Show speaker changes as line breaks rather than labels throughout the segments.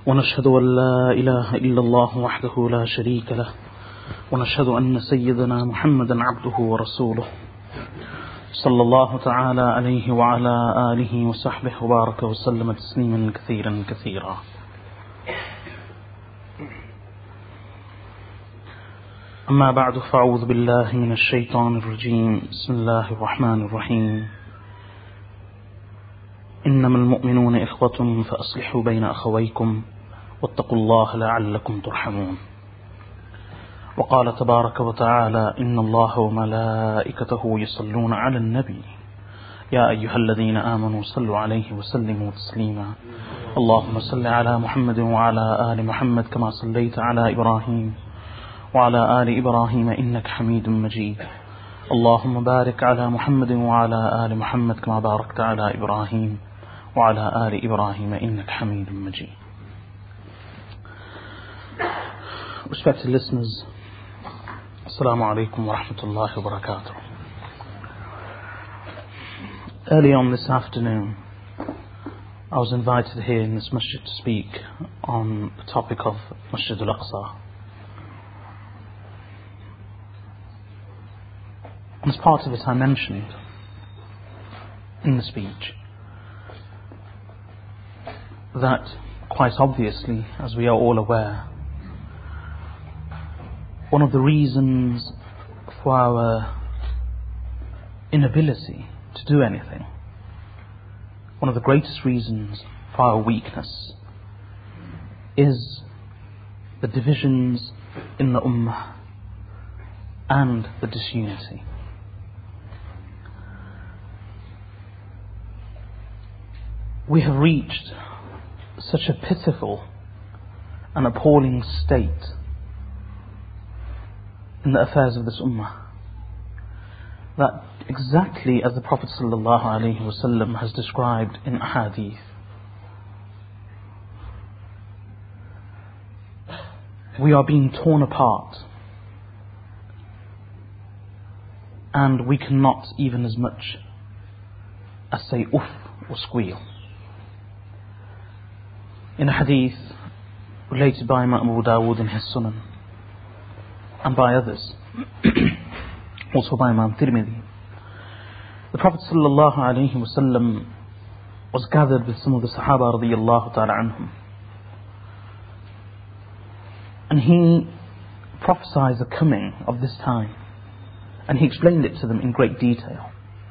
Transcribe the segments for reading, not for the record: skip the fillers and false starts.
ونشهد أن لا إله إلا الله وحده لا شريك له ونشهد أن سيدنا محمدا عبده ورسوله صلى الله تعالى عليه وعلى آله وصحبه وبارك وسلم تسليما كثيرا كثيرا. أما بعد، فأعوذ بالله من الشيطان الرجيم. بسم الله الرحمن الرحيم. إنما المؤمنون إخوة فأصلحوا بين أخويكم واتقوا الله لعلكم ترحمون. وقال تبارك وتعالى: إن الله وملائكته يصلون على النبي يا أيها الذين آمنوا صلوا عليه وسلموا تسليما. اللهم صل على محمد وعلى آل محمد كما صليت على إبراهيم وعلى آل إبراهيم إنك حميد مجيد. اللهم بارك على محمد وعلى آل محمد كما باركت على إبراهيم وعلى آل إبراهيم إنك حميد مجيد. Respected listeners, Assalamu alaikum wa rahmatullahi wa barakatuh. Early on this afternoon, I was invited here in this masjid to speak on the topic of Masjid al-Aqsa. As part of it, I mentioned in the speech that, quite obviously, as we are all aware, one of the reasons for our inability to do anything, one of the greatest reasons for our weakness, is the divisions in the Ummah and the disunity. We have reached such a pitiful and appalling state in the affairs of this Ummah that, exactly as the Prophet ﷺ has described in Ahadith, we are being torn apart, and we cannot even as much as say uff or squeal. In a hadith related by Imam Abu Dawood in his Sunan and by others, also by Imam Tirmidhi, the Prophet ﷺ was gathered with some of the Sahaba radiyallahu ta'ala anhum, and he prophesied the coming of this time, and he explained it to them in great detail.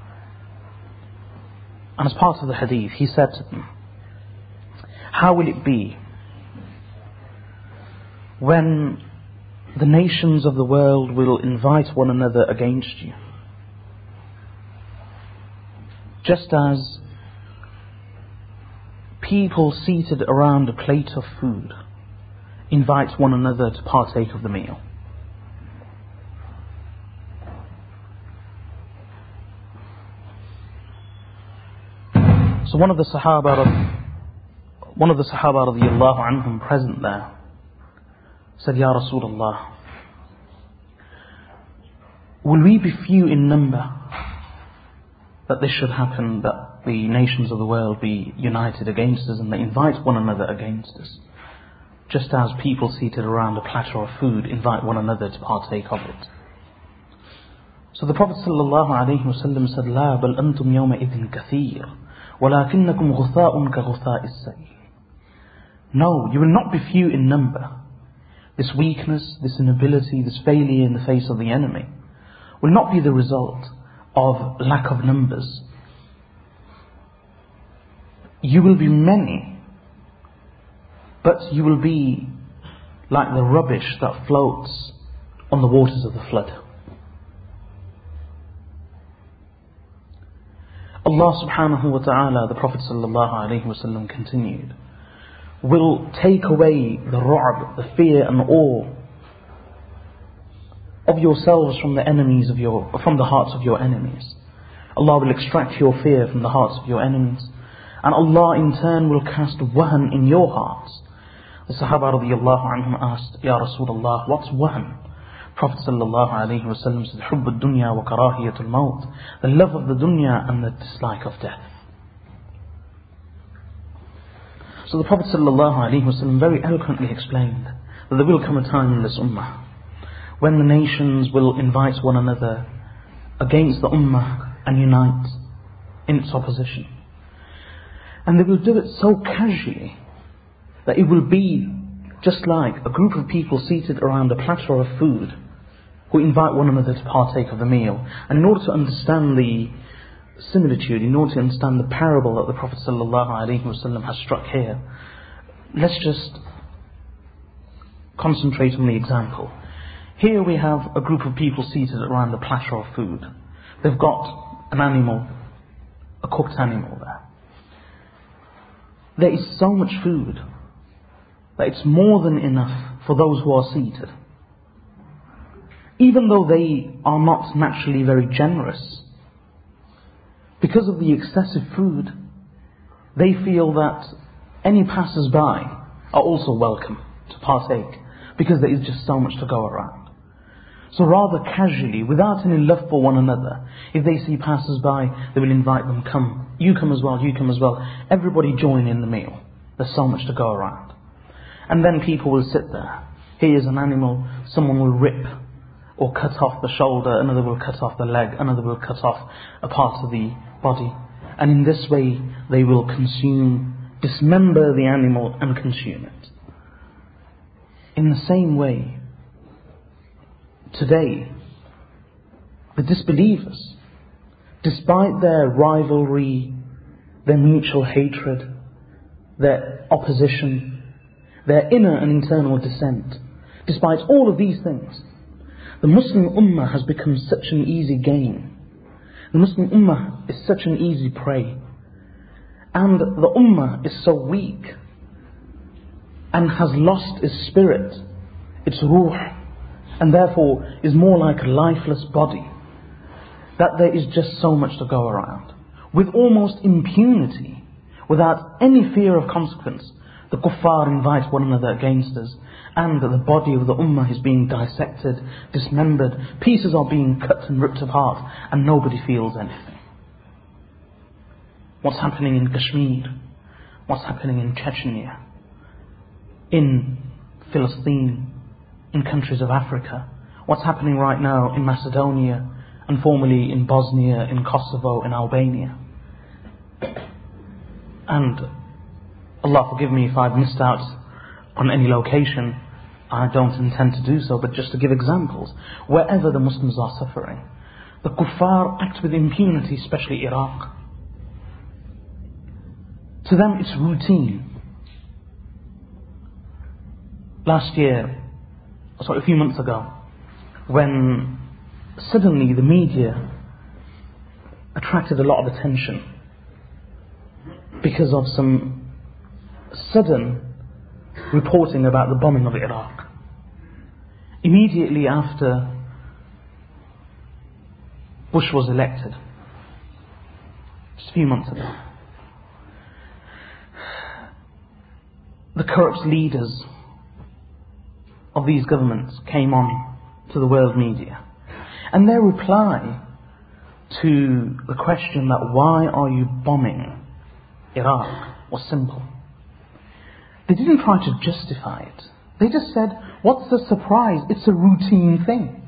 And as part of the hadith, he said to them, how will it be when the nations of the world will invite one another against you, just as people seated around a plate of food invite one another to partake of the meal? So one of the Sahaba radiyallahu anhum present there said, Ya Rasulullah, will we be few in number that this should happen, that the nations of the world be united against us and they invite one another against us, just as people seated around a platter of food invite one another to partake of it? So the Prophet ﷺ said, La bal antum yawma idhin kathir walakinnakum ghutha'un ka ghutha'is sayl. No, you will not be few in number. This weakness, this inability, this failure in the face of the enemy will not be the result of lack of numbers. You will be many, but you will be like the rubbish that floats on the waters of the flood. Allah subhanahu wa ta'ala, the Prophet ﷺ continued, will take away the ru'b, the fear and awe of yourselves from the hearts of your enemies. Allah will extract your fear from the hearts of your enemies, and Allah in turn will cast wahan in your hearts. The Sahaba radiyallahu anhum asked, Ya Rasulullah, what's wahan? Prophet ﷺ said, Hubb ad-dunya wa karahiyatul maut, the love of the dunya and the dislike of death. So the Prophet ﷺ very eloquently explained that there will come a time in this ummah when the nations will invite one another against the ummah and unite in its opposition. And they will do it so casually that it will be just like a group of people seated around a platter of food who invite one another to partake of the meal. And in order to understand the similitude, in order to understand the parable that the Prophet ﷺ has struck here, let's just concentrate on the example. Here we have a group of people seated around a platter of food. They've got an animal, a cooked animal there. There is so much food that it's more than enough for those who are seated. Even though they are not naturally very generous, because of the excessive food, they feel that any passers-by are also welcome to partake, because there is just so much to go around. So rather casually, without any love for one another, if they see passers-by, they will invite them, come, you come as well, you come as well. Everybody join in the meal. There's so much to go around. And then people will sit there. Here's an animal, someone will rip or cut off the shoulder, another will cut off the leg, another will cut off a part of the body. And in this way, they will dismember the animal and consume it. In the same way, today, the disbelievers, despite their rivalry, their mutual hatred, their opposition, their inner and internal dissent, despite all of these things, the Muslim Ummah has become such an easy game. The Muslim Ummah is such an easy prey. And the Ummah is so weak and has lost its spirit, its ruh, and therefore is more like a lifeless body, that there is just so much to go around. With almost impunity, without any fear of consequence, the kuffar invite one another against us, and the body of the ummah is being dissected, dismembered, pieces are being cut and ripped apart, and nobody feels anything. What's happening in Kashmir? What's happening in Chechnya? In Palestine? In countries of Africa? What's happening right now in Macedonia, and formerly in Bosnia, in Kosovo, in Albania? And Allah forgive me if I've missed out on any location. I don't intend to do so, but just to give examples. Wherever the Muslims are suffering, the kuffar act with impunity, especially Iraq. To them it's routine. A few months ago, when suddenly the media attracted a lot of attention because of some sudden reporting about the bombing of Iraq. Immediately after Bush was elected, just a few months ago, the corrupt leaders of these governments came on to the world media, and their reply to the question that why are you bombing Iraq was simple. They didn't try to justify it. They just said, what's the surprise? It's a routine thing.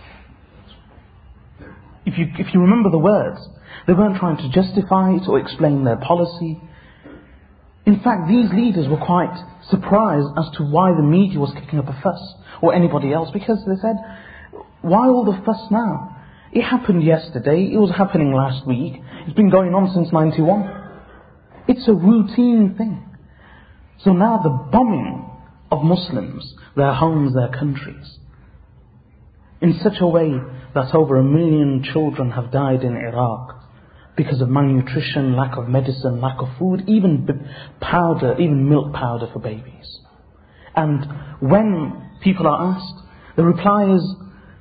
If you remember the words, they weren't trying to justify it or explain their policy. In fact, these leaders were quite surprised as to why the media was kicking up a fuss, or anybody else, because they said, why all the fuss now? It happened yesterday, it was happening last week, it's been going on since 91. It's a routine thing. So now the bombing of Muslims, their homes, their countries, in such a way that over 1 million children have died in Iraq because of malnutrition, lack of medicine, lack of food, even powder, even milk powder for babies. And when people are asked, the reply is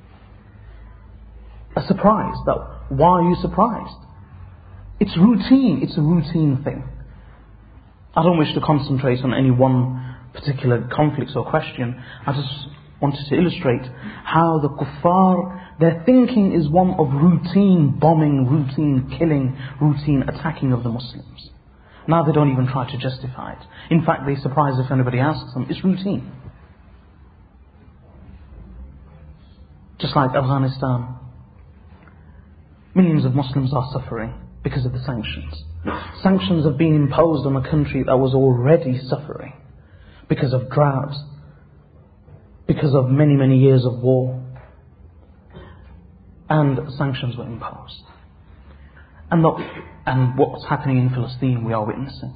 a surprise. That why are you surprised? It's routine. It's a routine thing. I don't wish to concentrate on any one particular conflict or question. I just wanted to illustrate how the kuffar, their thinking is one of routine bombing, routine killing, routine attacking of the Muslims. Now they don't even try to justify it. In fact, they're surprised if anybody asks them. It's routine. Just like Afghanistan, millions of Muslims are suffering because of the sanctions. Sanctions have been imposed on a country that was already suffering because of drought, because of many, many years of war. And sanctions were imposed. And what's happening in Palestine we are witnessing.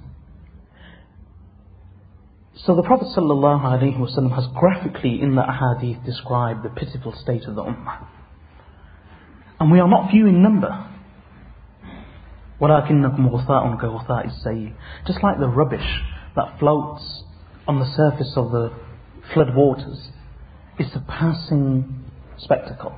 So the Prophet ﷺ has graphically in the ahadith described the pitiful state of the ummah. And we are not few in number. وَلَكِنَّكُمْ غُثَاءٌ كَغُثَاءِ السَّيْلِ. Just like the rubbish that floats on the surface of the flood waters. It's a passing spectacle.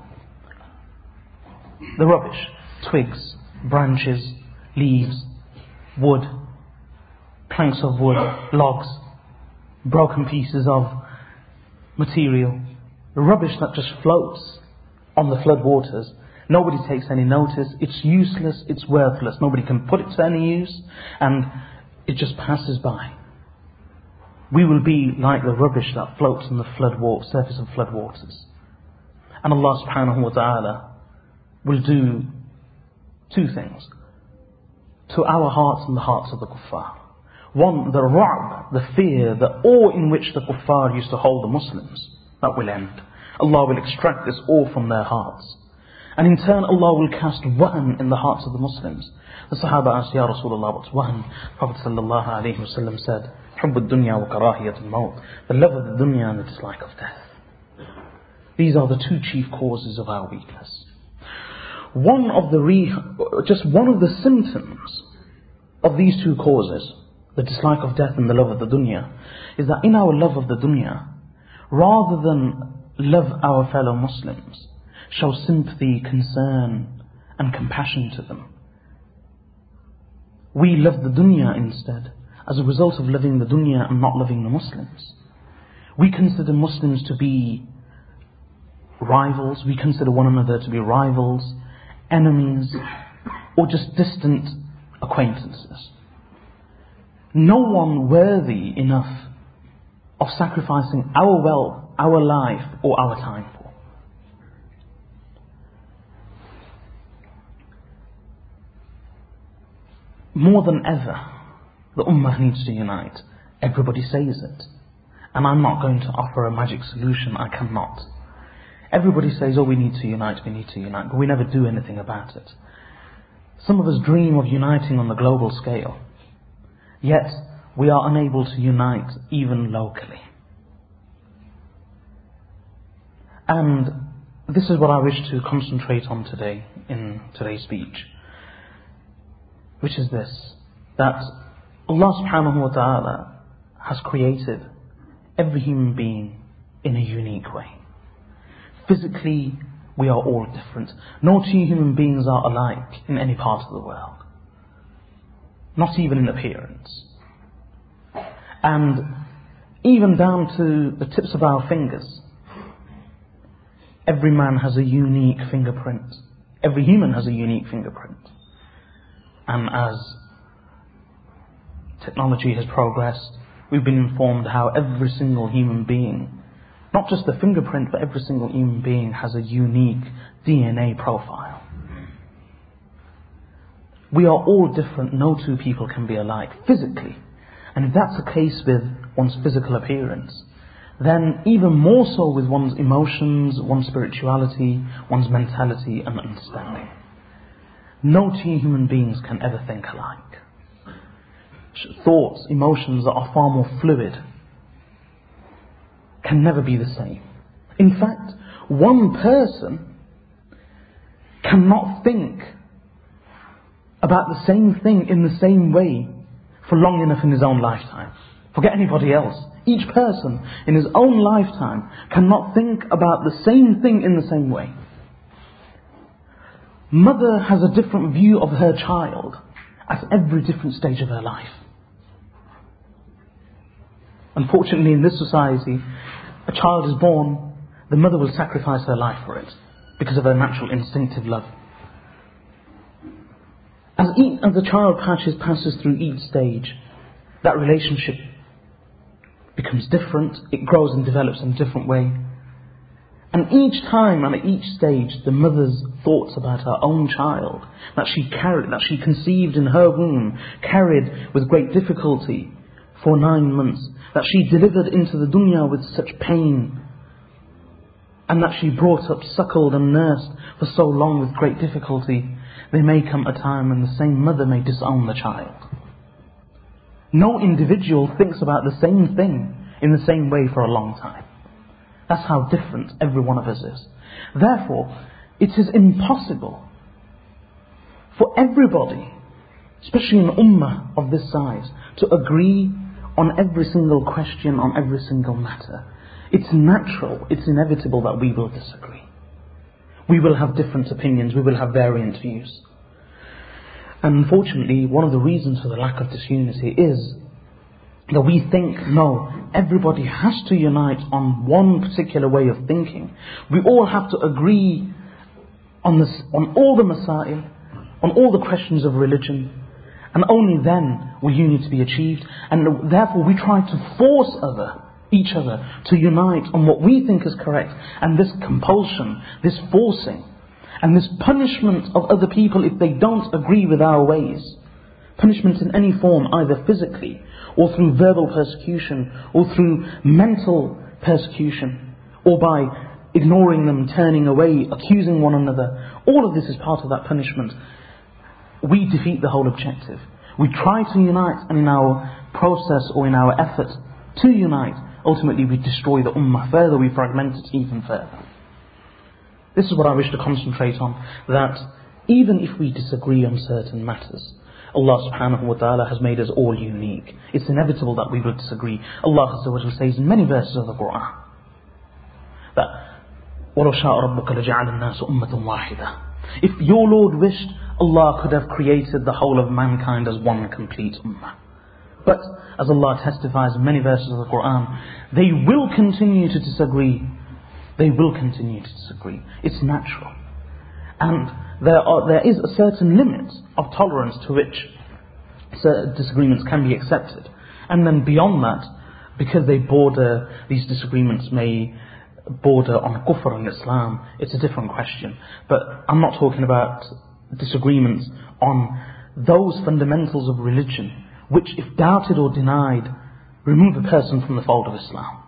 The rubbish, twigs, branches, leaves, wood, planks of wood, logs, broken pieces of material, the rubbish that just floats on the flood waters. Nobody takes any notice. It's useless, it's worthless. Nobody can put it to any use, and it just passes by. We will be like the rubbish that floats on the surface of flood waters. And Allah subhanahu wa ta'ala will do two things to our hearts and the hearts of the kuffar. One, the ru'b, the fear, the awe in which the kuffar used to hold the Muslims, that will end. Allah will extract this awe from their hearts. And in turn Allah will cast wahan in the hearts of the Muslims. The Sahaba asked, Ya Rasulullah, what's wahan? Prophet sallallahu alayhi wa sallam said, حُبُّ الدُّنْيَا وَكَرَاهِيَةُ الْمَوْتِ. The love of the dunya and the dislike of death. These are the two chief causes of our weakness. One of the symptoms of these two causes, the dislike of death and the love of the dunya, is that in our love of the dunya, rather than love our fellow Muslims, show sympathy, concern and compassion to them, we love the dunya instead, as a result of loving the dunya and not loving the Muslims. We consider Muslims to be rivals, we consider one another to be rivals, enemies, or just distant acquaintances. No one worthy enough of sacrificing our wealth, our life, or our time for. More than ever, the ummah needs to unite. Everybody says it. And I'm not going to offer a magic solution, I cannot. Everybody says, oh, we need to unite, but we never do anything about it. Some of us dream of uniting on the global scale, yet we are unable to unite even locally. And this is what I wish to concentrate on today in today's speech, which is this, that Allah subhanahu wa ta'ala has created every human being in a unique way. Physically, we are all different. No two human beings are alike in any part of the world. Not even in appearance. And even down to the tips of our fingers. Every man has a unique fingerprint. Every human has a unique fingerprint. And as technology has progressed, we've been informed how every single human being, not just the fingerprint, but every single human being has a unique DNA profile. We are all different. No two people can be alike physically. And if that's the case with one's physical appearance, then even more so with one's emotions, one's spirituality, one's mentality and understanding. No two human beings can ever think alike. Thoughts, emotions that are far more fluid can never be the same. In fact, one person cannot think about the same thing in the same way for long enough in his own lifetime. Forget anybody else. Each person in his own lifetime cannot think about the same thing in the same way. Mother has a different view of her child at every different stage of her life. Unfortunately, in this society, a child is born, the mother will sacrifice her life for it because of her natural instinctive love. As the child passes through each stage, that relationship becomes different, it grows and develops in a different way. And each time and at each stage, the mother's thoughts about her own child, that she conceived in her womb, carried with great difficulty for 9 months, that she delivered into the dunya with such pain, and that she brought up, suckled and nursed for so long with great difficulty, there may come a time when the same mother may disown the child. No individual thinks about the same thing in the same way for a long time. That's how different every one of us is. Therefore, it is impossible for everybody, especially an ummah of this size, to agree on every single question, on every single matter. It's natural, it's inevitable that we will disagree. We will have different opinions, we will have variant views. And unfortunately, one of the reasons for the lack of disunity is that we think, no, everybody has to unite on one particular way of thinking. We all have to agree on all the masail, on all the questions of religion, and only then will unity be achieved. And therefore we try to force each other to unite on what we think is correct. And this compulsion, this forcing, and this punishment of other people if they don't agree with our ways, punishment in any form, either physically or through verbal persecution or through mental persecution, or by ignoring them, turning away, accusing one another, all of this is part of that punishment. We defeat the whole objective. We try to unite, and in our process or in our effort to unite, ultimately we destroy the ummah further, we fragment it even further. This is what I wish to concentrate on, that even if we disagree on certain matters, Allah subhanahu wa ta'ala has made us all unique. It's inevitable that we will disagree. Allah Azza wa Jalla says in many verses of the Quran that وَلَوْ شَاءَ رَبُّكَ لَجَعَلَ النَّاسُ أُمَّةً وَاحِدَةً. If your Lord wished, Allah could have created the whole of mankind as one complete ummah. But as Allah testifies in many verses of the Quran, they will continue to disagree. They will continue to disagree. It's natural. And there is a certain limit of tolerance to which certain disagreements can be accepted. And then beyond that, because these disagreements may border on kufr and Islam, it's a different question. But I'm not talking about disagreements on those fundamentals of religion, which if doubted or denied, remove a person from the fold of Islam.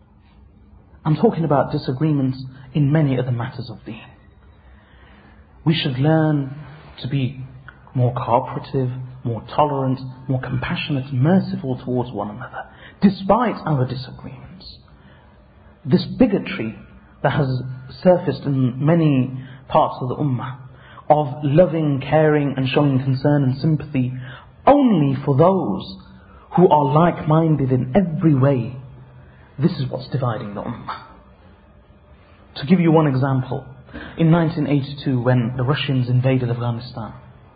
I'm talking about disagreements in many other matters of deen. We should learn to be more cooperative, more tolerant, more compassionate, merciful towards one another, despite our disagreements. This bigotry that has surfaced in many parts of the ummah, of loving, caring and showing concern and sympathy only for those who are like-minded in every way, this is what's dividing the ummah. To give you one example, in 1982 when the Russians invaded Afghanistan,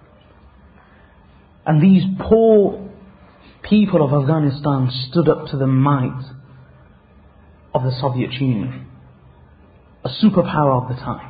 and these poor people of Afghanistan stood up to the might of the Soviet Union, a superpower of the time,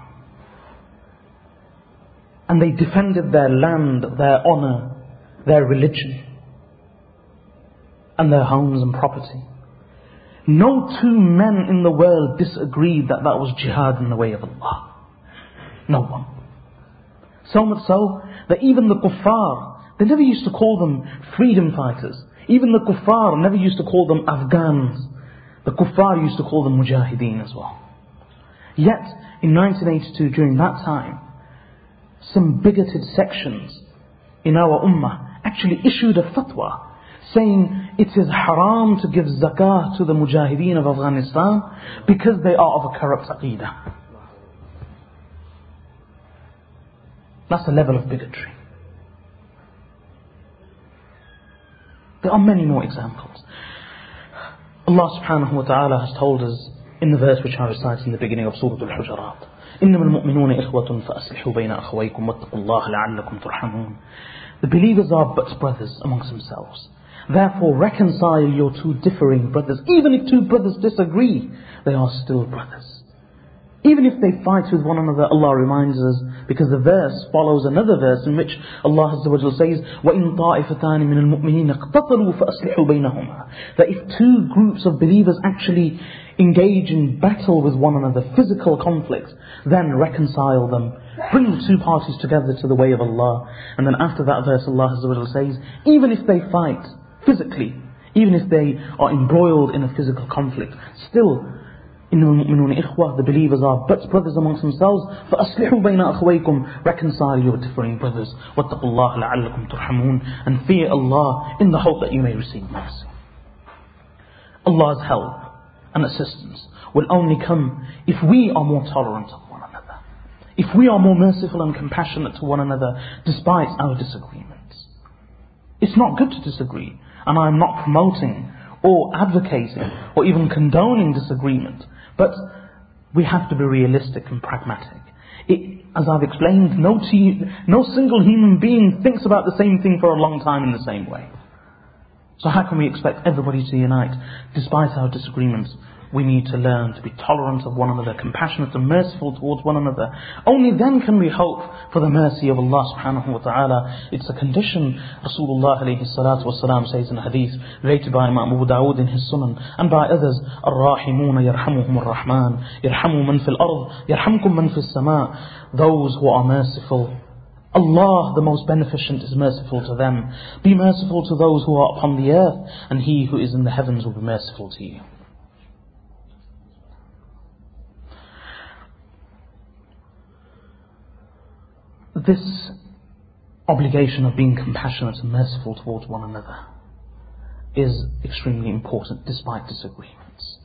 and they defended their land, their honour, their religion and their homes and property. No two men in the world disagreed that that was jihad in the way of Allah. No one. So much so that even the kuffar, they never used to call them freedom fighters. Even the kuffar never used to call them Afghans. The kuffar used to call them mujahideen as well. Yet, in 1982, during that time, some bigoted sections in our ummah actually issued a fatwa saying it is haram to give zakah to the mujahideen of Afghanistan because they are of a corrupt aqidah. That's a level of bigotry. There are many more examples. Allah subhanahu wa ta'ala has told us in the verse which I recited in the beginning of Surah Al-Hujurat, إِنَّمَا الْمُؤْمِنُونَ إِخْوَةٌ فَأَصْلِحُوا بَيْنَ أَخَوَيْكُمْ وَاتَّقُوا اللَّهَ لَعَلَّكُمْ تُرْحَمُونَ. The believers are but brothers amongst themselves. Therefore reconcile your two differing brothers. Even if two brothers disagree, they are still brothers. Even if they fight with one another, Allah reminds us Because the verse follows another verse in which Allah Azza wa Jalla says, وَإِن طَائِفَتَانِ مِنَ الْمُؤْمِنِينَ اقْتَتَلُوا فَأَصْلِحُوا بَيْنَهُمَا. That if two groups of believers actually engage in battle with one another, physical conflict, then reconcile them. Bring the two parties together to the way of Allah. And then after that verse, Allah Azza wa Jalla says, even if they fight physically, even if they are embroiled in a physical conflict, still, إِنَّمَا الْمُؤْمِنُونَ إِخْوَةٌ, the believers are but brothers amongst themselves. فَأَصْلِحُوا بَيْنَ أَخْوَيْكُمْ, reconcile your differing brothers. وَاتَّقُوا اللَّهَ لَعَلَّكُمْ تُرْحَمُونَ, and fear Allah in the hope that you may receive mercy. Allah's help and assistance will only come if we are more tolerant of one another, if we are more merciful and compassionate to one another despite our disagreements. It's not good to disagree, and I'm not promoting or advocating or even condoning disagreement, but we have to be realistic and pragmatic. As I've explained, no single human being thinks about the same thing for a long time in the same way. So how can we expect everybody to unite despite our disagreements? We need to learn to be tolerant of one another, compassionate and merciful towards one another. Only then can we hope for the mercy of Allah subhanahu wa ta'ala. It's a condition. Rasulullah alayhi salatu wasalam says in a hadith related by Imam Abu Dawood in his Sunan and by others, Ar-Rahimuna yarhamuhum ar-Rahman, yarhamu man fil ard, yarhamkum man fil sama. Those who are merciful, Allah the most beneficent is merciful to them. Be merciful to those who are upon the earth, and He who is in the heavens will be merciful to you. This obligation of being compassionate and merciful towards one another is extremely important despite disagreements.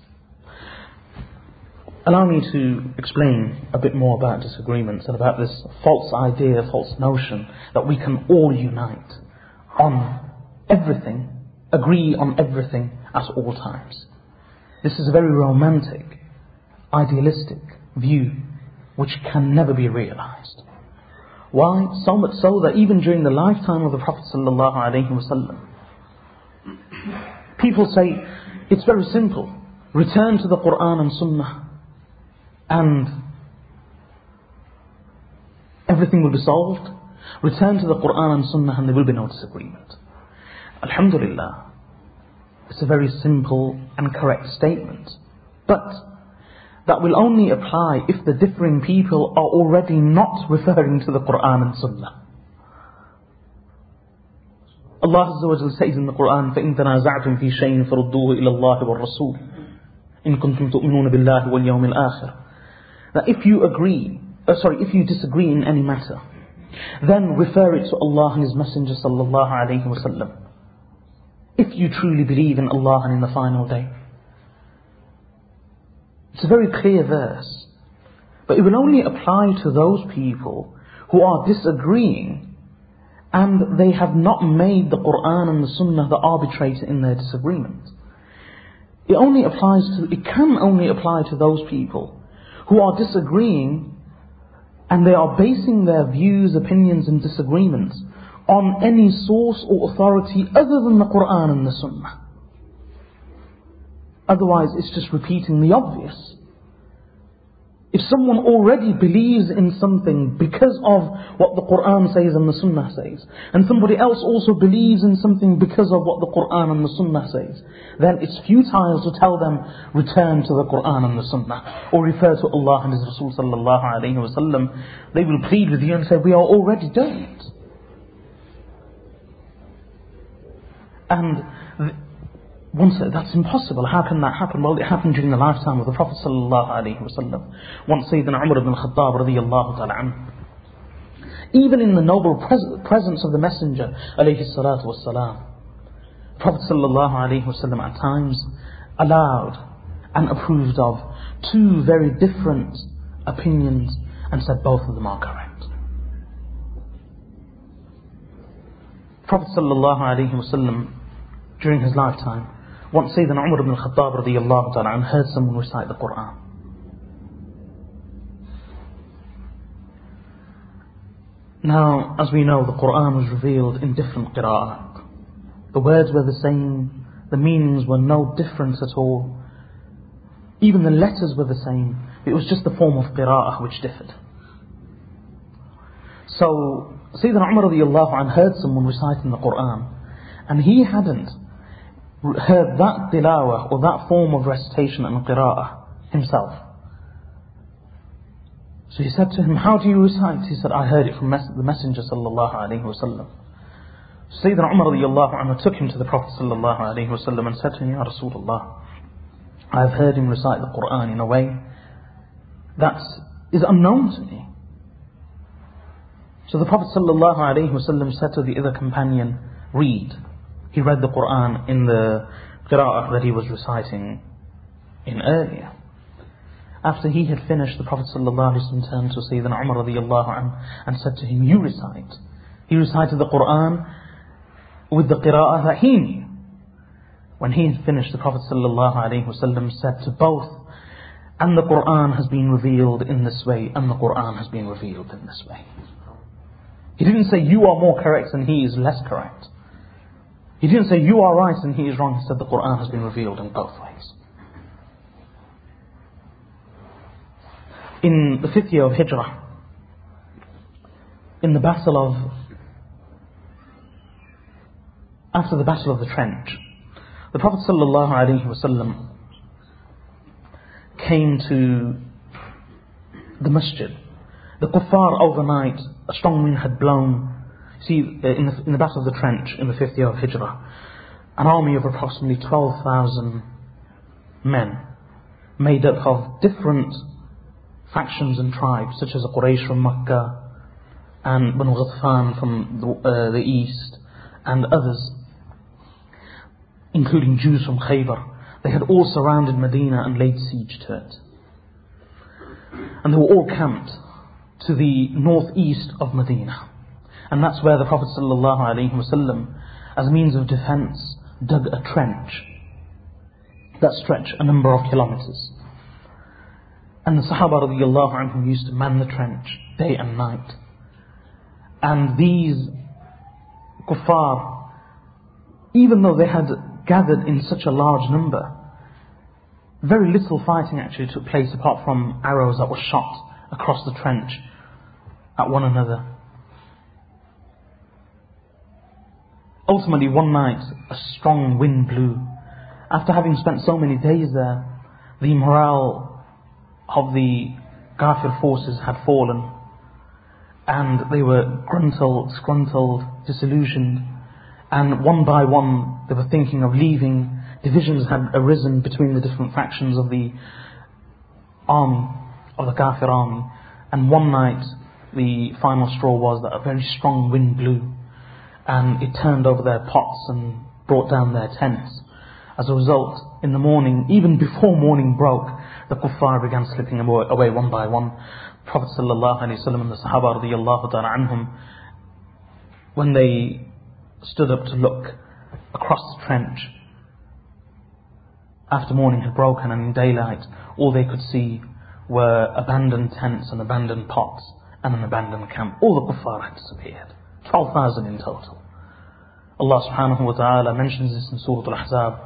Allow me to explain a bit more about disagreements and about this false idea, false notion that we can all unite on everything, agree on everything at all times. This is a very romantic, idealistic view which can never be realized. Why? So much so that even during the lifetime of the Prophet ﷺ, people say, it's very simple, return to the Quran and Sunnah and everything will be solved. Return to the Quran and Sunnah and there will be no disagreement. Alhamdulillah, it's a very simple and correct statement, but that will only apply if the differing people are already not referring to the Quran and Sunnah. Allah Azza wa Jalla says in the Quran, فَإِن تَنَازَعْتُمْ فِي شَيْءٍ فَرُدُّوهُ إِلَى اللَّهِ وَالرَّسُولِ إِن كُنتُمْ تُؤْمِنُونَ بِاللَّهِ وَالْيَوْمِ الْآخِرِ. That if you disagree in any matter, then refer it to Allah and His Messenger sallallahu alayhi wa sallam. If you truly believe in Allah and in the final day. It's a very clear verse, but it will only apply to those people who are disagreeing and they have not made the Quran and the Sunnah the arbitrator in their disagreement. It can only apply to those people who are disagreeing and they are basing their views, opinions and disagreements on any source or authority other than the Quran and the Sunnah. Otherwise it's just repeating the obvious. If someone already believes in something because of what the Quran says and the Sunnah says, and somebody else also believes in something because of what the Quran and the Sunnah says, then it's futile to tell them, return to the Quran and the Sunnah, or refer to Allah and His Rasul sallallahu alayhi wa sallam. They will plead with you and say, we are already doing it. And that's impossible. How can that happen? Well, it happened during the lifetime of the Prophet sallallahu alaihi wasallam. Once Sayyidina Umar ibn Khattab radiyallahu ta'ala anhu, even in the noble presence of the Messenger alayhi salatu wassalam, Prophet sallallahu alaihi wasallam at times allowed and approved of two very different opinions and said both of them are correct. Prophet sallallahu alaihi wasallam during his lifetime, once Sayyidina Umar ibn Khattab radiyallahu ta'ala anhu heard someone recite the Quran. Now, as we know, the Quran was revealed in different qira'at. The words were the same, the meanings were no different at all. Even the letters were the same. It was just the form of qira'ah which differed. So Sayyidina Umar radiallahu anh heard someone reciting the Quran, and he hadn't heard that tilawah or that form of recitation and qira'ah himself. So he said to him, how do you recite? He said, I heard it from the Messenger sallallahu alayhi wa sallam. Sayyidina Umar radiallahu anhu took him to the Prophet sallallahu alayhi wa sallam and said to him, Ya Rasulullah, I have heard him recite the Quran in a way that is unknown to me. So the Prophet sallallahu alayhi wa sallam said to the other companion, read. He read the Quran in the qira'ah that he was reciting in earlier. After he had finished, the Prophet ﷺ turned to Sayyidina Umar radiallahu anhu and said to him, you recite. He recited the Quran with the qira'ah that he knew. When he had finished, the Prophet ﷺ said to both, and the Quran has been revealed in this way, and the Quran has been revealed in this way. He didn't say you are more correct and he is less correct. He didn't say you are right and he is wrong. He said the Quran has been revealed in both ways. In the 5th year of Hijrah, in the battle of, after the battle of the Trench, the Prophet ﷺ came to the masjid. The kuffar overnight, a strong wind had blown. See, in the battle of the Trench, in the 5th year of Hijrah, an army of approximately 12,000 men, made up of different factions and tribes, such as the Quraysh from Makkah, and Banu Ghatfan from the east, and others, including Jews from Khaybar. They had all surrounded Medina and laid siege to it. And they were all camped to the northeast of Medina. And that's where the Prophet ﷺ, as a means of defense, dug a trench that stretched a number of kilometers. And the Sahaba radiallahu anhum used to man the trench day and night. And these kuffar, even though they had gathered in such a large number, very little fighting actually took place apart from arrows that were shot across the trench at one another. Ultimately, one night, a strong wind blew. After having spent so many days there, the morale of the Kafir forces had fallen, and they were scruntled, disillusioned, and one by one they were thinking of leaving. Divisions had arisen between the different factions of the army, of the Kafir army, and one night the final straw was that a very strong wind blew, and it turned over their pots and brought down their tents. As a result, in the morning, even before morning broke, the kuffar began slipping away one by one. Prophet ﷺ and the Sahaba radiallahu ta'ala anhum, when they stood up to look across the trench, after morning had broken and in daylight, all they could see were abandoned tents and abandoned pots and an abandoned camp. All the kuffar had disappeared. 12,000 in total. Allah subhanahu wa ta'ala mentions this in Surah Al-Ahzab,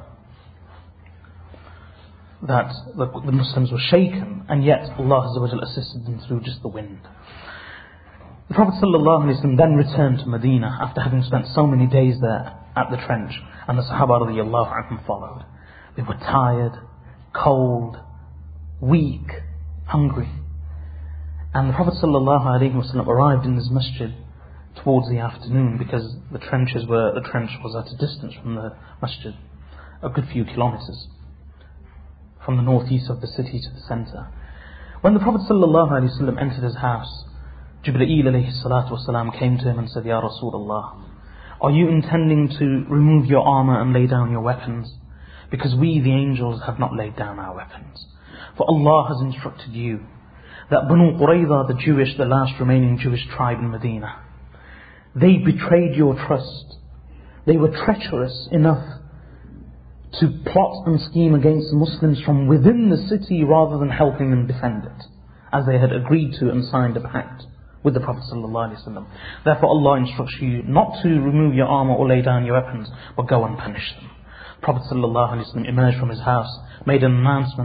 that the Muslims were shaken, and yet Allah Azza wa Jal assisted them through just the wind. The Prophet ﷺ then returned to Medina after having spent so many days there at the trench, and the Sahaba radiallahu anhum followed. They were tired, cold, weak, hungry. And the Prophet ﷺ arrived in this masjid towards the afternoon, because the trench was at a distance from the masjid, a good few kilometers from the northeast of the city to the center. When the Prophet ﷺ entered his house, Jibreel alayhi salatu wasalam came to him and said, Ya Rasulullah, are you intending to remove your armor and lay down your weapons? Because we, the angels, have not laid down our weapons. For Allah has instructed you that Banu Qurayza, the last remaining Jewish tribe in Medina, they betrayed your trust. They were treacherous enough to plot and scheme against the Muslims from within the city rather than helping them defend it, as they had agreed to and signed a pact with the Prophet ﷺ. Therefore Allah instructs you not to remove your armor or lay down your weapons, but go and punish them. The Prophet ﷺ emerged from his house, made an announcement,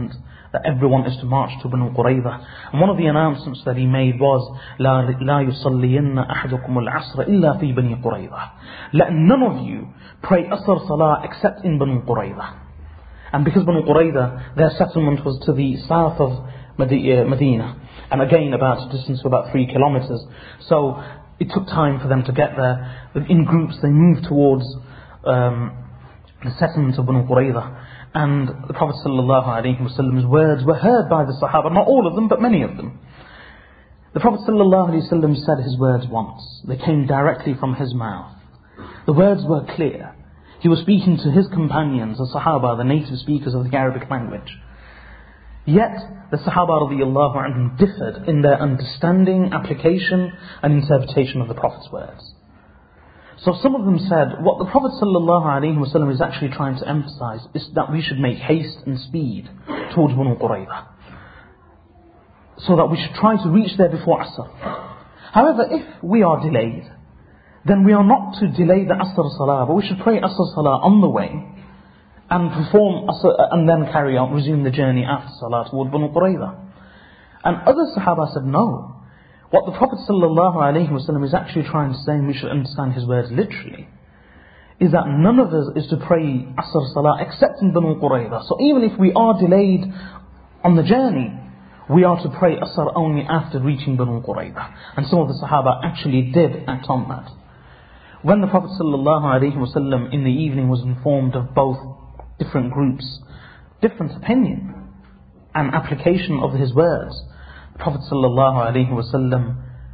that everyone is to march to Banu Qurayza. And one of the announcements that he made was, لا يصلين أحدكم العصر إلا في بني قريظة. Let none of you pray Asr Salah except in Banu Qurayza. And because Banu Qurayza, their settlement was to the south of Medina, and again about a distance of about 3 kilometers. So it took time for them to get there. In groups they moved towards the settlement of Banu Qurayza. And the Prophet ﷺ's words were heard by the Sahaba, not all of them, but many of them. The Prophet ﷺ said his words once. They came directly from his mouth. The words were clear. He was speaking to his companions, the Sahaba, the native speakers of the Arabic language. Yet, the Sahaba radiallahu anhum differed in their understanding, application and interpretation of the Prophet's words. So some of them said, what the Prophet ﷺ is actually trying to emphasize is that we should make haste and speed towards Banu Qurayza, so that we should try to reach there before Asr. However, if we are delayed, then we are not to delay the Asr Salah, but we should pray Asr Salah on the way and perform Asr, and then carry on, resume the journey after Salah toward Banu Qurayza. And other Sahaba said no. What the Prophet ﷺ is actually trying to say, and we should understand his words literally, is that none of us is to pray Asr Salah except in Banu Qurayza. So even if we are delayed on the journey, we are to pray Asr only after reaching Banu Qurayza. And some of the Sahaba actually did act on that. When the Prophet ﷺ in the evening was informed of both different groups, different opinion and application of his words, the Prophet ﷺ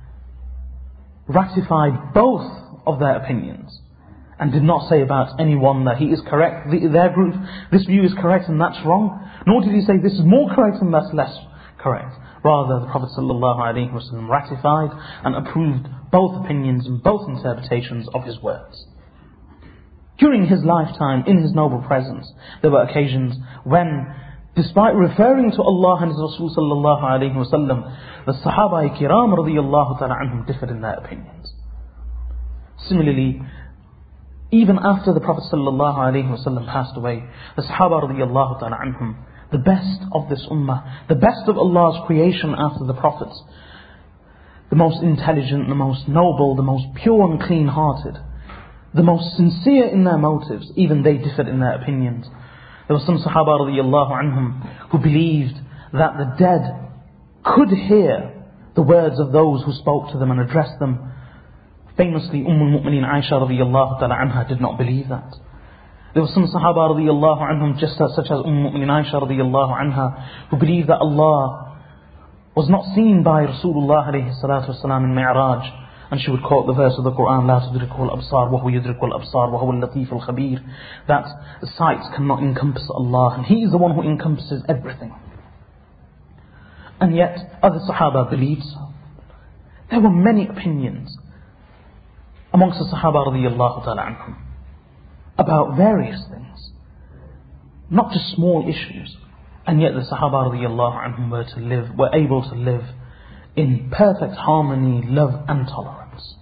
ratified both of their opinions and did not say about anyone that he is correct, their group, this view is correct and that's wrong. Nor did he say this is more correct and that's less correct. Rather, the Prophet ﷺ ratified and approved both opinions and both interpretations of his words. During his lifetime, in his noble presence, there were occasions when, despite referring to Allah and His Rasul ﷺ, the Sahaba Kiram radiyallahu ta'ala anhum differed in their opinions. Similarly, even after the Prophet ﷺ passed away, the Sahaba radiyallahu ta'ala anhum, the best of this ummah, the best of Allah's creation after the Prophets, the most intelligent, the most noble, the most pure and clean-hearted, the most sincere in their motives, even they differed in their opinions. There were some Sahaba radiallahu anhum who believed that the dead could hear the words of those who spoke to them and addressed them. Famously, al-Mu'mineen Aisha radiallahu ta'ala anha did not believe that. There were some Sahaba radiallahu anhum, just such as al-Mu'mineen Aisha radiallahu anha, who believed that Allah was not seen by Rasulullah alayhi salatu wasalam in Mi'raj. And she would quote the verse of the Quran, لا تدركه الأبصار وهو يدرك الأبصار وهو اللطيف الخبير, that the sights cannot encompass Allah, and He is the one who encompasses everything. And yet, other Sahaba believed so. There were many opinions amongst the Sahaba radiyallahu ta'ala anhum about various things, not just small issues. And yet the Sahaba radiyallahu anhum were able to live in perfect harmony, love and tolerance.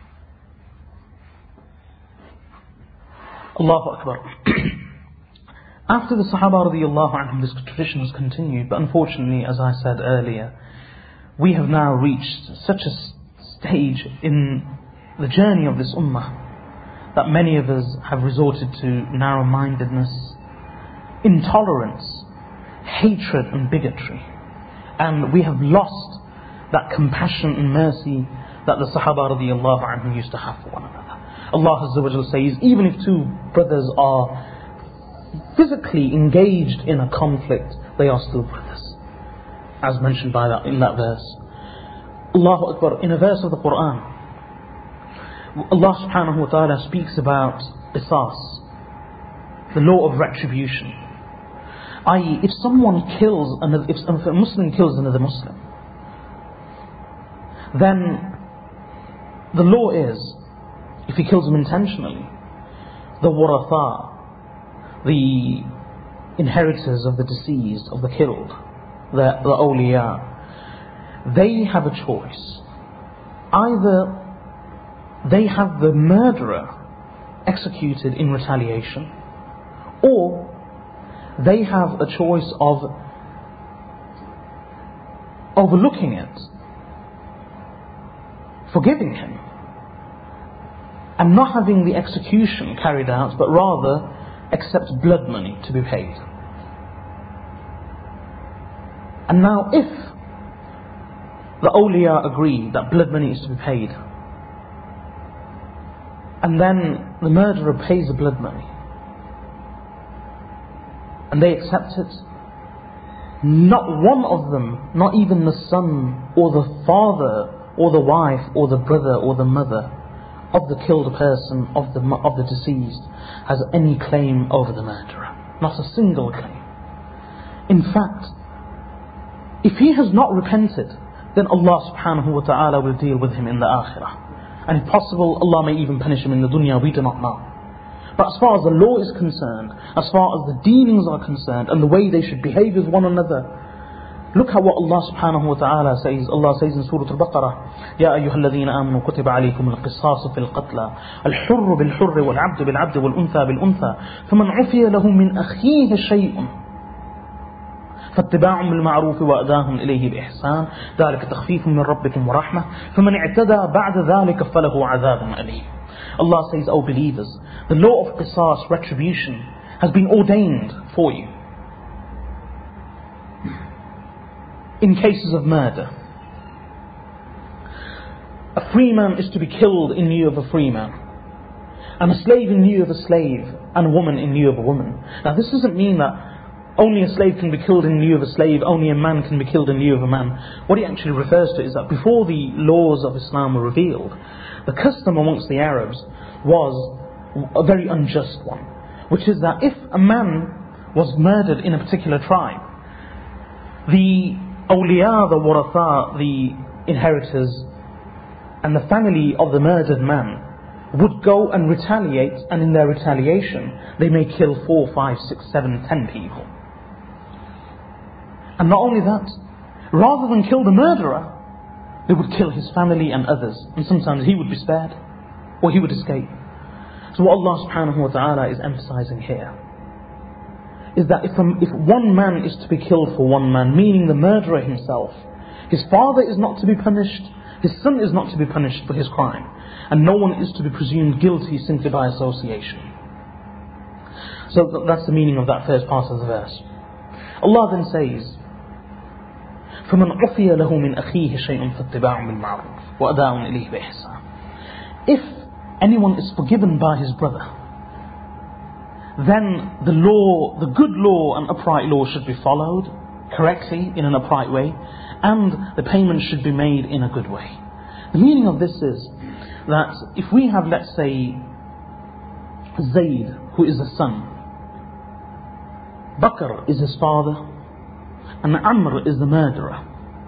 Allahu Akbar. After the Sahaba radiallahu anhum, this tradition has continued, but unfortunately, as I said earlier, we have now reached such a stage in the journey of this ummah that many of us have resorted to narrow-mindedness, intolerance, hatred and bigotry. And we have lost that compassion and mercy that the Sahaba radiallahu anhum used to have for one another. Allah Azza wa Jalla says, even if two brothers are physically engaged in a conflict, they are still brothers, as mentioned in that verse. Allahu Akbar. In a verse of the Quran, Allah subhanahu wa ta'ala speaks about qisas, the law of retribution. I.e., if a Muslim kills another Muslim, then the law is, if he kills him intentionally, the waratha, the inheritors of the deceased, of the killed, the awliya, they have a choice. Either they have the murderer executed in retaliation, or they have a choice of overlooking it, forgiving him, and not having the execution carried out, but rather accepts blood money to be paid. And now if the awliya agree that blood money is to be paid, and then the murderer pays the blood money, and they accept it, not one of them, not even the son or the father or the wife or the brother or the mother of the killed person, of the deceased, has any claim over the murderer. Not a single claim. In fact, if he has not repented, then Allah subhanahu wa ta'ala will deal with him in the akhirah. And if possible, Allah may even punish him in the dunya, we do not know. But as far as the law is concerned, as far as the dealings are concerned, and the way they should behave with one another, look at what Allah subhanahu wa ta'ala says. Allah says in Surah Al-Baqarah, يَا أَيُّهَا الَّذِينَ آمَنُوا كُتِبَ عَلَيْكُمُ الْقِصَاصُ فِي الْقَتْلَى الْحُرُّ بِالْحُرِّ وَالْعَبْدُ بِالْعَبْدِ وَالْأُنْثَى بِالْأُنْثَى فَمَنْ عُفِيَ لَهُ مِنْ أَخِيهِ شَيْءٌ فاتباع بالمعروف وأداء إليه بإحسان ذلك تخفيف من ربكم ورحمة فمن اعتدى بعد ذلك فله عذاب أليم. Allah says, O believers, the law of qisas, retribution, has been ordained for you in cases of murder. A free man is to be killed in lieu of a free man, and a slave in lieu of a slave, and a woman in lieu of a woman. Now this doesn't mean that only a slave can be killed in lieu of a slave, only a man can be killed in lieu of a man. What he actually refers to is that before the laws of Islam were revealed, the custom amongst the Arabs was a very unjust one, which is that if a man was murdered in a particular tribe, the awliya, the waratha, the inheritors, and the family of the murdered man would go and retaliate, and in their retaliation they may kill 4, 5, 6, 7, 10 people. And not only that, rather than kill the murderer, they would kill his family and others, and sometimes he would be spared, or he would escape. So what Allah subhanahu wa ta'ala is emphasizing here is that if one man is to be killed for one man, meaning the murderer himself, his father is not to be punished, his son is not to be punished for his crime, and no one is to be presumed guilty simply by association. So that's the meaning of that first part of the verse. Allah then says, فَمَنْ عُفِيَ لَهُ مِنْ أَخِيهِ شَيْءٌ فَاتِّبَاعٌ بِالْمَعْرُوفِ وَأَدَاءٌ إِلَيْهِ بِإِحْسَانٍ. If anyone is forgiven by his brother, then the law, the good law and upright law should be followed correctly in an upright way, and the payment should be made in a good way. The meaning of this is that if we have, let's say, Zayd, who is the son, Bakr is his father, and Amr is the murderer.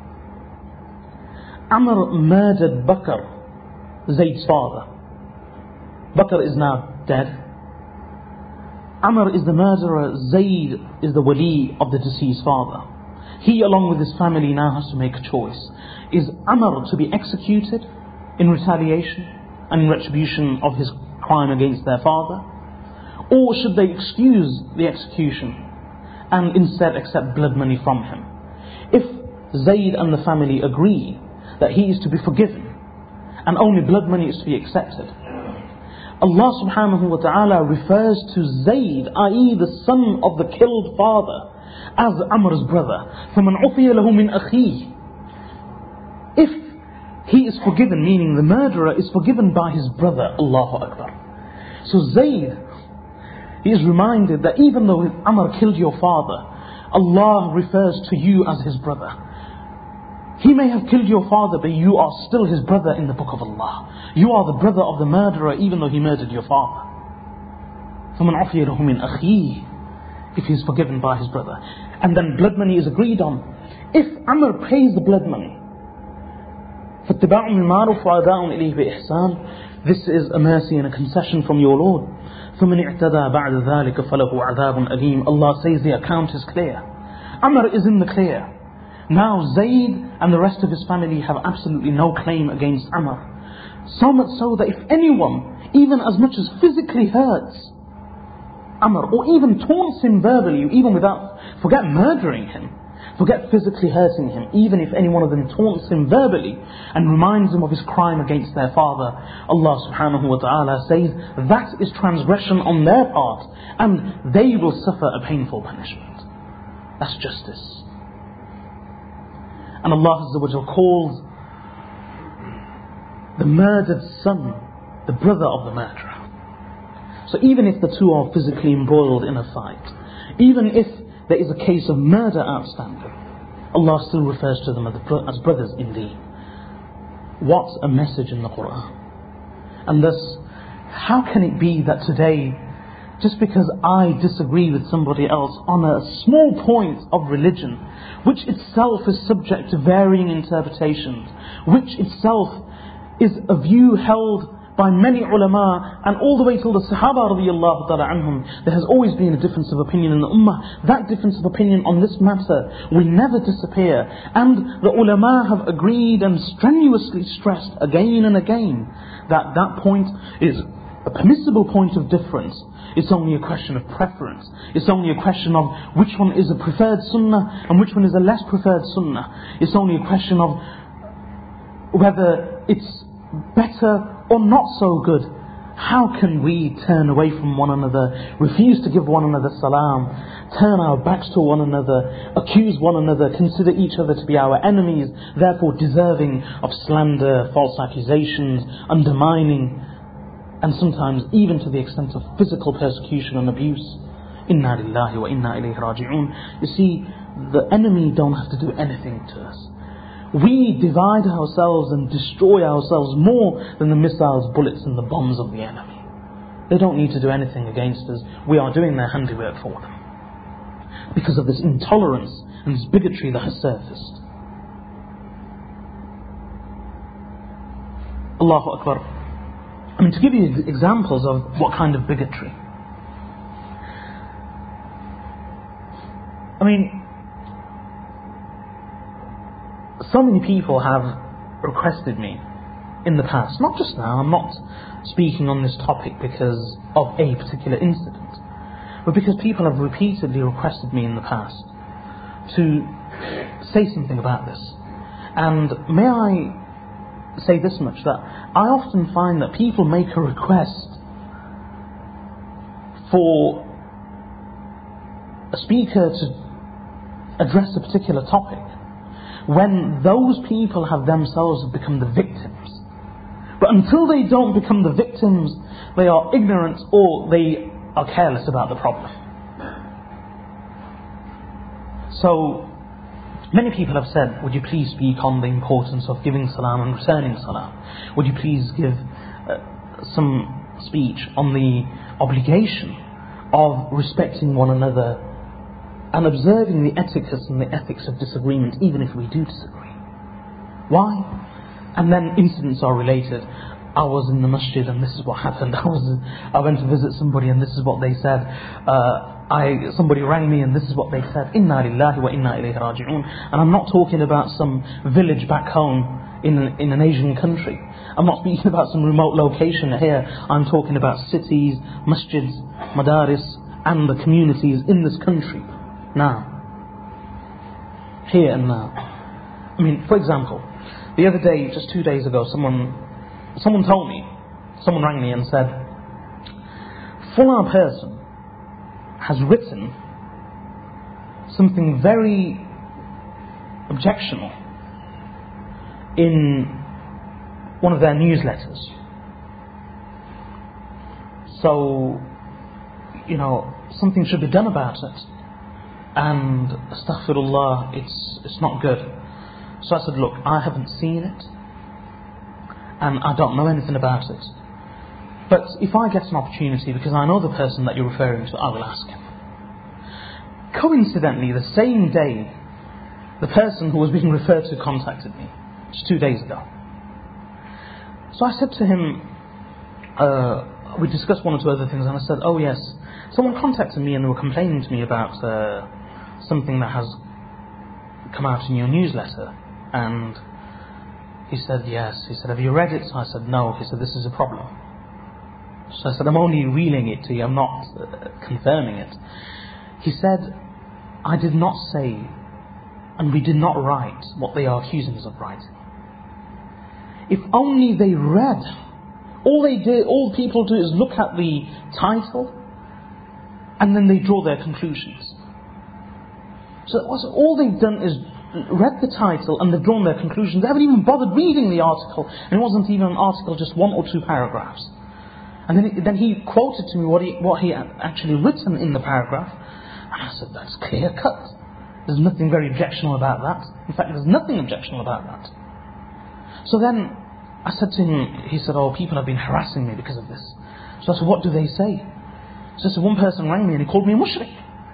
Amr murdered Bakr, Zayd's father. Bakr is now dead. Amr is the murderer, Zayd is the wali of the deceased father. He, along with his family, now has to make a choice. Is Amr to be executed in retaliation and in retribution of his crime against their father? Or should they excuse the execution and instead accept blood money from him? If Zayd and the family agree that he is to be forgiven and only blood money is to be accepted, Allah subhanahu wa ta'ala refers to Zayd, i.e. the son of the killed father, as Amr's brother. فَمَنْ عُفِيَ لَهُ مِنْ أَخِيهِ. If he is forgiven, meaning the murderer is forgiven by his brother, Allahu Akbar. So Zayd, he is reminded that even though Amr killed your father, Allah refers to you as his brother. He may have killed your father, but you are still his brother in the book of Allah. You are the brother of the murderer, even though he murdered your father. فَمَنْ عُفِيَ لَهُ مِنْ أَخِيهِ. If he is forgiven by his brother. And then blood money is agreed on. If Amr pays the blood money, فَاتِّبَاعٌ بِالْمَعْرُوفِ وَأَدَاءٌ إِلَيْهِ بِإِحْسَانٍ. This is a mercy and a concession from your Lord. فَمَنِ اعْتَدَى بَعْدَ ذَلِكَ فَلَهُ عَذَابٌ أَلِيمٌ. Allah says the account is clear. Amr is in the clear. Now Zayd and the rest of his family have absolutely no claim against Amr. So much so that if anyone, even as much as physically hurts Amr, or even taunts him verbally, even without, forget murdering him, Forget physically hurting him. Even if any one of them taunts him verbally and reminds him of his crime against their father, Allah subhanahu wa ta'ala says that is transgression on their part, and they will suffer a painful punishment. That's justice. And Allah Azza wa Jal calls the murdered son the brother of the murderer. So even if the two are physically embroiled in a fight, even if there is a case of murder outstanding, Allah still refers to them as brothers indeed. What a message in the Quran. And thus, how can it be that today, just because I disagree with somebody else on a small point of religion, which itself is subject to varying interpretations, which itself is a view held by many ulama, and all the way till the Sahaba radiyallahu ta'ala anhum, there has always been a difference of opinion in the ummah. That difference of opinion on this matter will never disappear, and the ulama have agreed and strenuously stressed again and again that that point is a permissible point of difference. It's only a question of preference. It's only a question of which one is a preferred sunnah and which one is a less preferred sunnah. It's only a question of whether it's better or not so good. How can we turn away from one another, refuse to give one another salam, turn our backs to one another, accuse one another, consider each other to be our enemies, therefore deserving of slander, false accusations, undermining, and sometimes even to the extent of physical persecution and abuse? Inna lillahi wa inna ilayhi raji'un. You see, the enemy don't have to do anything to us. We divide ourselves and destroy ourselves more than the missiles, bullets and the bombs of the enemy. They don't need to do anything against us. We are doing their handiwork for them, because of this intolerance and this bigotry that has surfaced. Allahu Akbar. I mean, to give you examples of what kind of bigotry. I mean, so many people have requested me in the past, not just now, I'm not speaking on this topic because of a particular incident, but because people have repeatedly requested me in the past to say something about this. And may I say this much, that I often find that people make a request for a speaker to address a particular topic when those people have themselves become the victims. But until they don't become the victims, they are ignorant or they are careless about the problem. So many people have said, would you please speak on the importance of giving salam and returning salam? Would you please give some speech on the obligation of respecting one another and observing the etiquette and the ethics of disagreement, even if we do disagree? Why? And then incidents are related. I was in the masjid and this is what happened. I went to visit somebody and this is what they said. Somebody rang me and this is what they said. Inna lillahi wa inna ilayhi raji'un. And I'm not talking about some village back home in an Asian country. I'm not speaking about some remote location here. I'm talking about cities, masjids, madaris, and the communities in this country. Now, here and now. I mean, for example, the other day, just 2 days ago, someone told me, someone rang me and said, Fulan person has written something very objectionable in one of their newsletters. So, something should be done about it. And astaghfirullah, it's not good. So I said, look, I haven't seen it and I don't know anything about it, but if I get an opportunity, because I know the person that you're referring to, I will ask him. Coincidentally, the same day, the person who was being referred to contacted me, just 2 days ago. So I said to him, we discussed one or two other things, and I said, oh yes, someone contacted me and they were complaining to me about something that has come out in your newsletter. And he said, yes. He said, have you read it? So I said, no. He said, this is a problem. So I said, I'm only reeling it to you, I'm not confirming it. He said, I did not say and we did not write what they are accusing us of writing. If only they read. All people do is look at the title and then they draw their conclusions. So all they've done is read the title and they've drawn their conclusions. They haven't even bothered reading the article, and it wasn't even an article, just 1 or 2 paragraphs. And then he quoted to me what he had actually written in the paragraph, and I said, that's clear cut. There's nothing very objectionable about that. In fact, there's nothing objectionable about that. So then I said to him, he said, oh, people have been harassing me because of this. So I said, what do they say? So one person rang me and he called me a mushrik.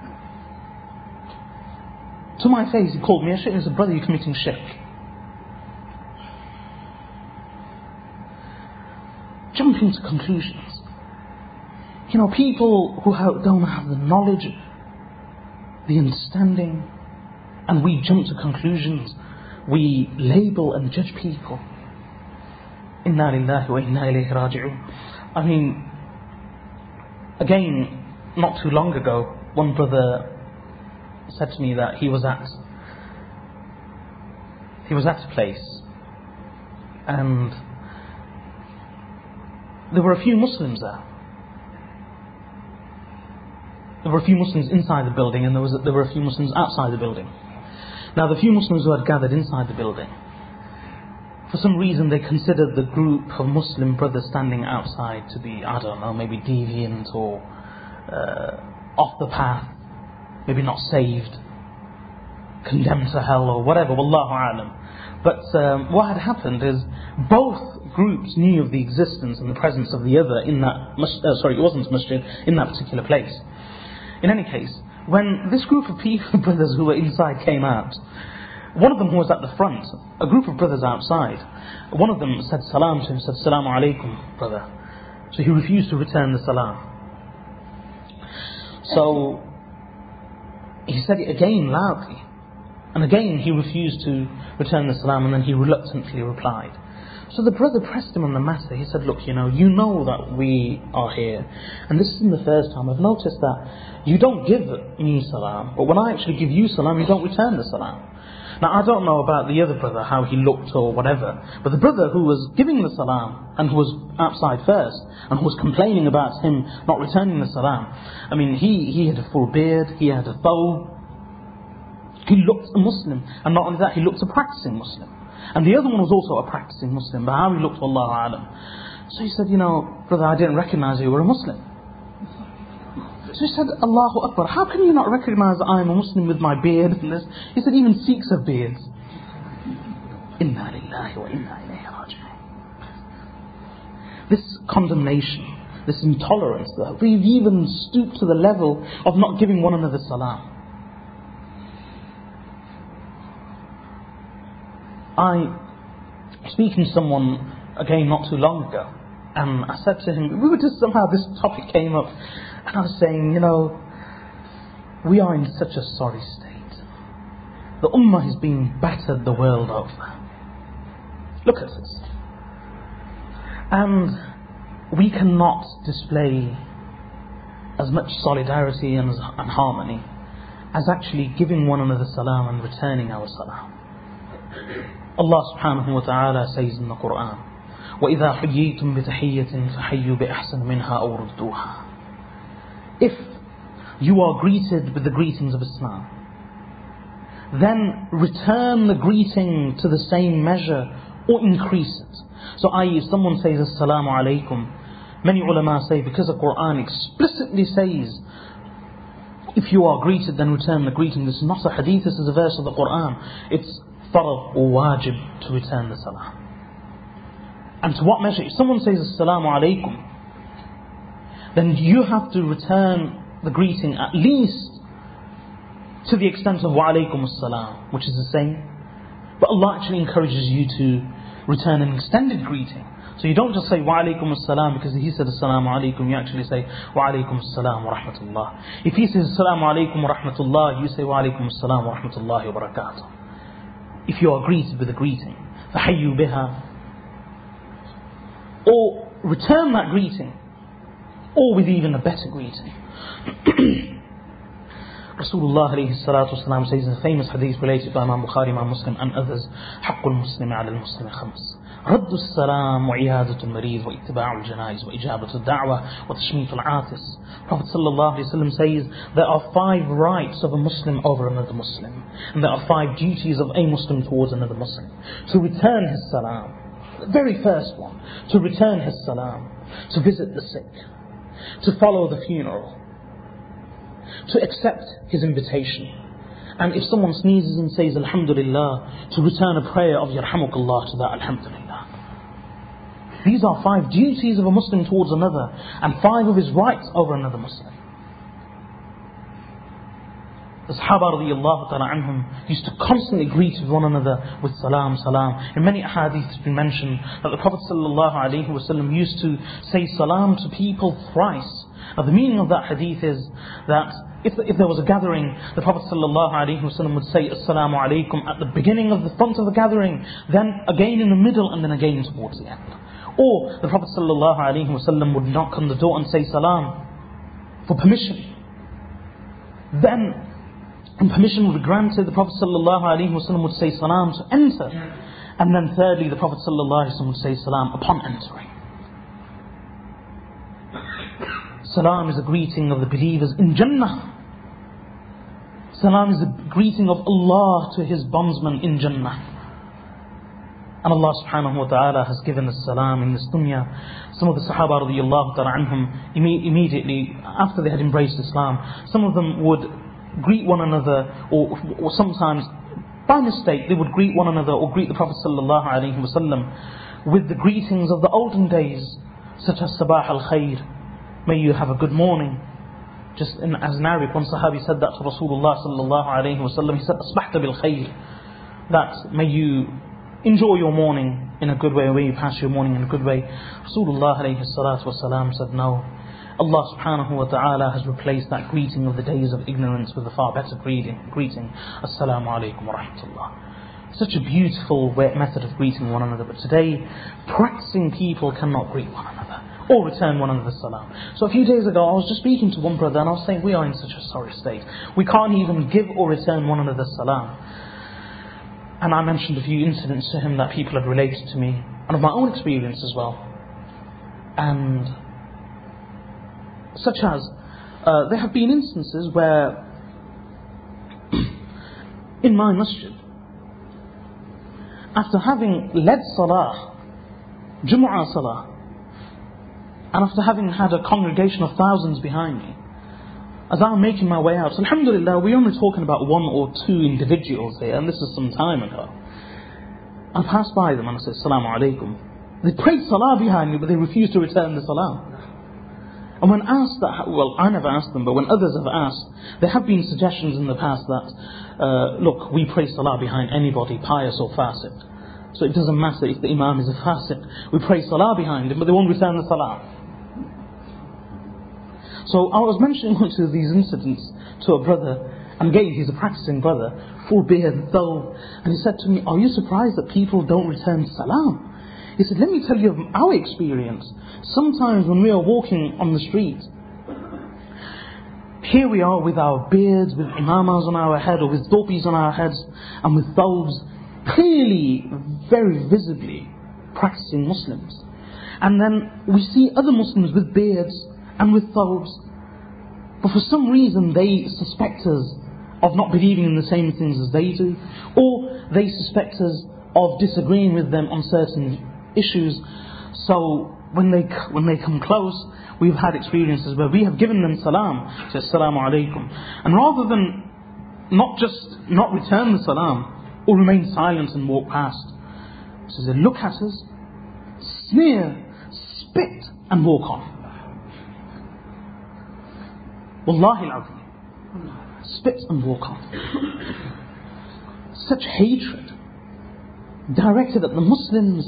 To my face, he called me a shirk. He said, brother, you're committing shirk. Jumping to conclusions. People who don't have the knowledge, the understanding, and we jump to conclusions. We label and judge people. Inna lillahi wa inna ilayhi raji'un. Again, not too long ago, one brother said to me that he was at a place and there were a few Muslims there. There were a few Muslims inside the building and there were a few Muslims outside the building. Now the few Muslims who had gathered inside the building, for some reason they considered the group of Muslim brothers standing outside to be, I don't know, maybe deviant or off the path, maybe not saved, condemned to hell or whatever, wallahu a'lam. But what had happened is both groups knew of the existence and the presence of the other in that, it wasn't masjid, in that particular place. In any case, when this group of people, brothers who were inside came out, one of them who was at the front, a group of brothers outside, one of them said salam to him, said Assalamu alaikum, brother. So he refused to return the salam. So he said it again loudly, and again he refused to return the salam, and then he reluctantly replied. So the brother pressed him on the matter. He said, look, you know that we are here, and this isn't the first time. I've noticed that you don't give me salam, but when I actually give you salam, you don't return the salam. Now I don't know about the other brother, how he looked or whatever, but the brother who was giving the salam and who was outside first and who was complaining about him not returning the salam, he had a full beard, he had a thobe, he looked a Muslim, and not only that, he looked a practicing Muslim. And the other one was also a practicing Muslim, but how he looked, Wallahu a'lam. So he said, brother, I didn't recognize you were a Muslim. So he said, Allahu Akbar, how can you not recognize that I am a Muslim with my beard and this? He said, even Sikhs have beards. Inna lillahi wa inna ilayhi raji'un. This condemnation, this intolerance, that we've even stooped to the level of not giving one another salam. I was speaking to someone, again, not too long ago, and I said to him, somehow this topic came up, and I was saying, we are in such a sorry state. The Ummah has been battered the world over. Look at this. And we cannot display as much solidarity and harmony as actually giving one another salam and returning our salam. Allah subhanahu wa ta'ala says in the Quran, وَإِذَا حُيِّيتُم بِتَحِيَّةٍ فَحَيُّوا بِأَحْسَنَ مِنْهَا أَوْ رُدُّوهَا. If you are greeted with the greetings of Islam, then return the greeting to the same measure or increase it. So i.e., if someone says Assalamu alaikum, many ulama say, because the Quran explicitly says, if you are greeted, then return the greeting. This is not a hadith, this is a verse of the Quran. It's farad or wajib to return the salam. And to what measure? If someone says Assalamu alaikum, then you have to return the greeting at least to the extent of wa alaikum assalam, which is the same. But Allah actually encourages you to return an extended greeting. So you don't just say wa alaikum assalam because he said assalamu alaikum, you actually say wa alaikum assalam wa rahmatullah. If he says assalamu alaikum wa rahmatullah, you say wa alaikum assalam wa rahmatullahi wa barakatuh. If you are greeted with a greeting, فَحَيُّوا بِهَا, or return that greeting, or with even a better greeting. Rasulullah alayhi salatu wasalam says in the famous hadith related by Imam Bukhari, Imam Muslim and others, حق المسلم على المسلم خمس رد السلام وعيادة المريض واتباع الجنائز وإجابة الدعوة وتشميت العاطس. Prophet sallallahu alayhi wasallam says there are 5 rights of a Muslim over another Muslim, and there are 5 duties of a Muslim towards another Muslim: to return his salam, the very first one, to return his salam, to visit the sick, to follow the funeral, to accept his invitation, and if someone sneezes and says Alhamdulillah, to return a prayer of Yarhamukallah to that Alhamdulillah. These are 5 duties of a Muslim towards another, and 5 of his rights over another Muslim. The Sahaba radiyallahu ta'ala anhum used to constantly greet one another with salam, salam. In many hadiths it's been mentioned that the Prophet sallallahu alayhi wasallam used to say salam to people thrice. Now the meaning of that hadith is that if there was a gathering, the Prophet sallallahu alayhi wasallam would say assalamu alaykum at the beginning of the front of the gathering, then again in the middle, and then again towards the end. Or the Prophet sallallahu alayhi wasallam would knock on the door and say salam for permission. Then, when permission would be granted, the Prophet sallallahu alayhi wasallam would say salam to enter. And then thirdly, the Prophet sallallahu alayhi wasallam would say salam upon entering. Salam is a greeting of the believers in Jannah. Salam is a greeting of Allah to His bondsmen in Jannah. And Allah subhanahu wa ta'ala has given us salam in this dunya. Some of the Sahaba radiyallahu ta'ala anhum, immediately after they had embraced Islam, some of them would greet one another, or sometimes by mistake they would greet one another or greet the Prophet sallallahu alaihi wasallam with the greetings of the olden days, such as Sabah al-Khair, may you have a good morning. Just as an Arabic, one Sahabi said that to Rasulullah sallallahu alaihi wasallam. He said, Asbahta bil khair, that may you enjoy your morning in a good way, or may you pass your morning in a good way. Rasulullah alayhi salatu wasalam said, no. Allah subhanahu wa ta'ala has replaced that greeting of the days of ignorance with a far better greeting. Assalamu alaikum wa rahmatullah. Such a beautiful method of greeting one another. But today, practicing people cannot greet one another or return one another's salam. So a few days ago, I was just speaking to one brother and I was saying, we are in such a sorry state. We can't even give or return one another's salam. And I mentioned a few incidents to him that people had related to me, and of my own experience as well. And such as, there have been instances where in my masjid, after having led salah, Jumu'ah salah, and after having had a congregation of thousands behind me, as I'm making my way out, alhamdulillah, we're only talking about 1 or 2 individuals here, and this is some time ago. I passed by them and I said, Assalamu alaikum. They prayed salah behind me, but they refused to return the salam. And when asked that, well, I never asked them, but when others have asked, there have been suggestions in the past that, look, we pray salah behind anybody, pious or fasiq. So it doesn't matter if the imam is a fasiq. We pray salah behind him, but they won't return the salah. So I was mentioning one of these incidents to a brother, and again he's a practicing brother, full beard and thobe, and he said to me, are you surprised that people don't return salam? He said, let me tell you of our experience. Sometimes when we are walking on the street, here we are with our beards, with imamas on our head, or with dhopis on our heads, and with thobes, clearly, very visibly practicing Muslims. And then we see other Muslims with beards and with thobes, but for some reason they suspect us of not believing in the same things as they do, or they suspect us of disagreeing with them on certain issues. So when they come close, we've had experiences where we have given them salam, say assalamu alaikum, and rather than not return the salam or remain silent and walk past, so they look at us, sneer, spit and walk on. Wallahi al-azim. Spit and walk on. Such hatred directed at the Muslims.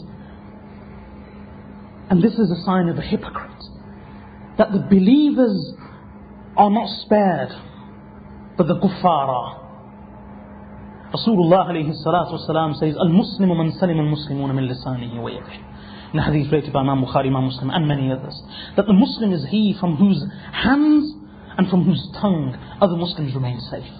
And this is a sign of a hypocrite, that the believers are not spared, but the kuffar. Rasulullah alayhi salatu wasalam says, Al-Muslimu man salim al-Muslimuna min lisanihi wa yadihi. In a hadith rated by Imam Bukhari, Imam Muslim and many others, that the Muslim is he from whose hands and from whose tongue other Muslims remain safe.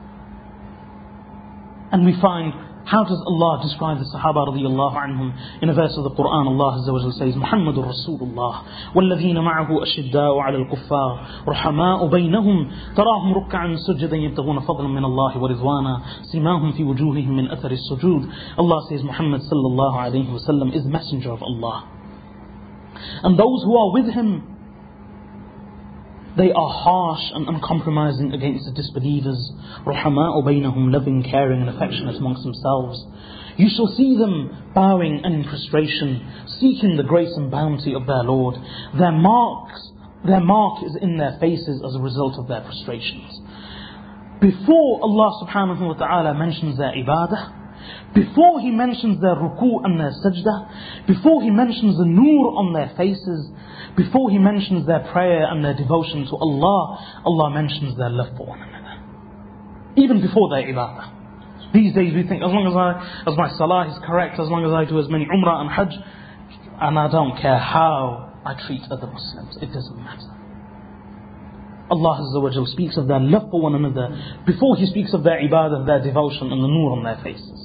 And we find, how does Allah describe the Sahaba radiyallahu anhum? In a verse of the Quran, Allah Azza wa Jalla says, Muhammadur Rasulullah, وَالَّذِينَ مَعَهُ أَشِدَّاءُ عَلَى الْكُفَّارِ رُحَمَاءُ بَيْنَهُمْ تَرَاهُمْ رُكَّعًا سُجَّدًا يَبْتَغُونَ فَضْلًا مِنَ اللَّهِ وَرِضْوَانًا سِيمَاهُمْ فِي وُجُوهِهِمْ مِنْ أَثَرِ السُّجُودِ. Allah says Muhammad sallallahu alayhi wa sallam is the messenger of Allah. And those who are with him, they are harsh and uncompromising against the disbelievers. رُحَمَاءُ بَيْنَهُمْ, loving, caring and affectionate amongst themselves. You shall see them bowing and in prostration, seeking the grace and bounty of their Lord. Their mark is in their faces as a result of their prostrations. Before Allah subhanahu wa ta'ala mentions their ibadah, before He mentions their ruku' and their sajdah, before He mentions the nur on their faces, before He mentions their prayer and their devotion to Allah, Allah mentions their love for one another. Even before their ibadah. These days we think, as long as my salah is correct, as long as I do as many umrah and hajj, and I don't care how I treat other Muslims, it doesn't matter. Allah Azza wa Jal speaks of their love for one another before He speaks of their ibadah, their devotion and the nur on their faces.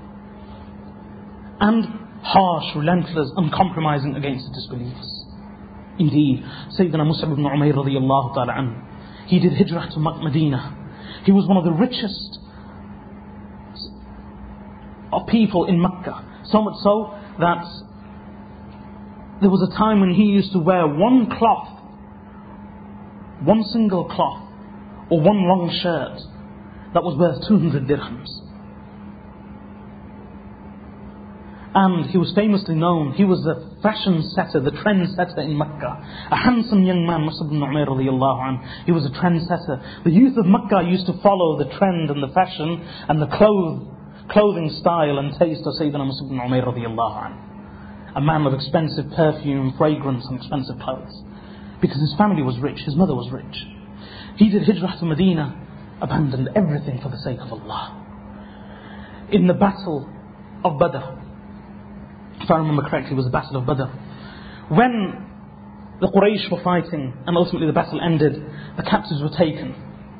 And harsh, relentless, uncompromising against the disbelievers. Indeed, Sayyidina Mus'ab ibn Umayr radiyallahu ta'ala anhu, he did hijrah to Medina. He was one of the richest of people in Mecca. So much so that there was a time when he used to wear one cloth, one single cloth, or one long shirt that was worth 200 dirhams. And he was famously known, he was the fashion setter, the trend setter in Mecca. A handsome young man, Mus'ab ibn Umayr radiyallahu anhu. He was a trend setter. The youth of Mecca used to follow the trend and the fashion and the clothing style and taste of Sayyidina Mus'ab ibn Umayr radiyallahu anhu. A man of expensive perfume, fragrance and expensive clothes. Because his family was rich, his mother was rich. He did hijrah to Medina, abandoned everything for the sake of Allah. In the battle of Badr, if I remember correctly, it was the battle of Badr. When the Quraysh were fighting and ultimately the battle ended, the captives were taken.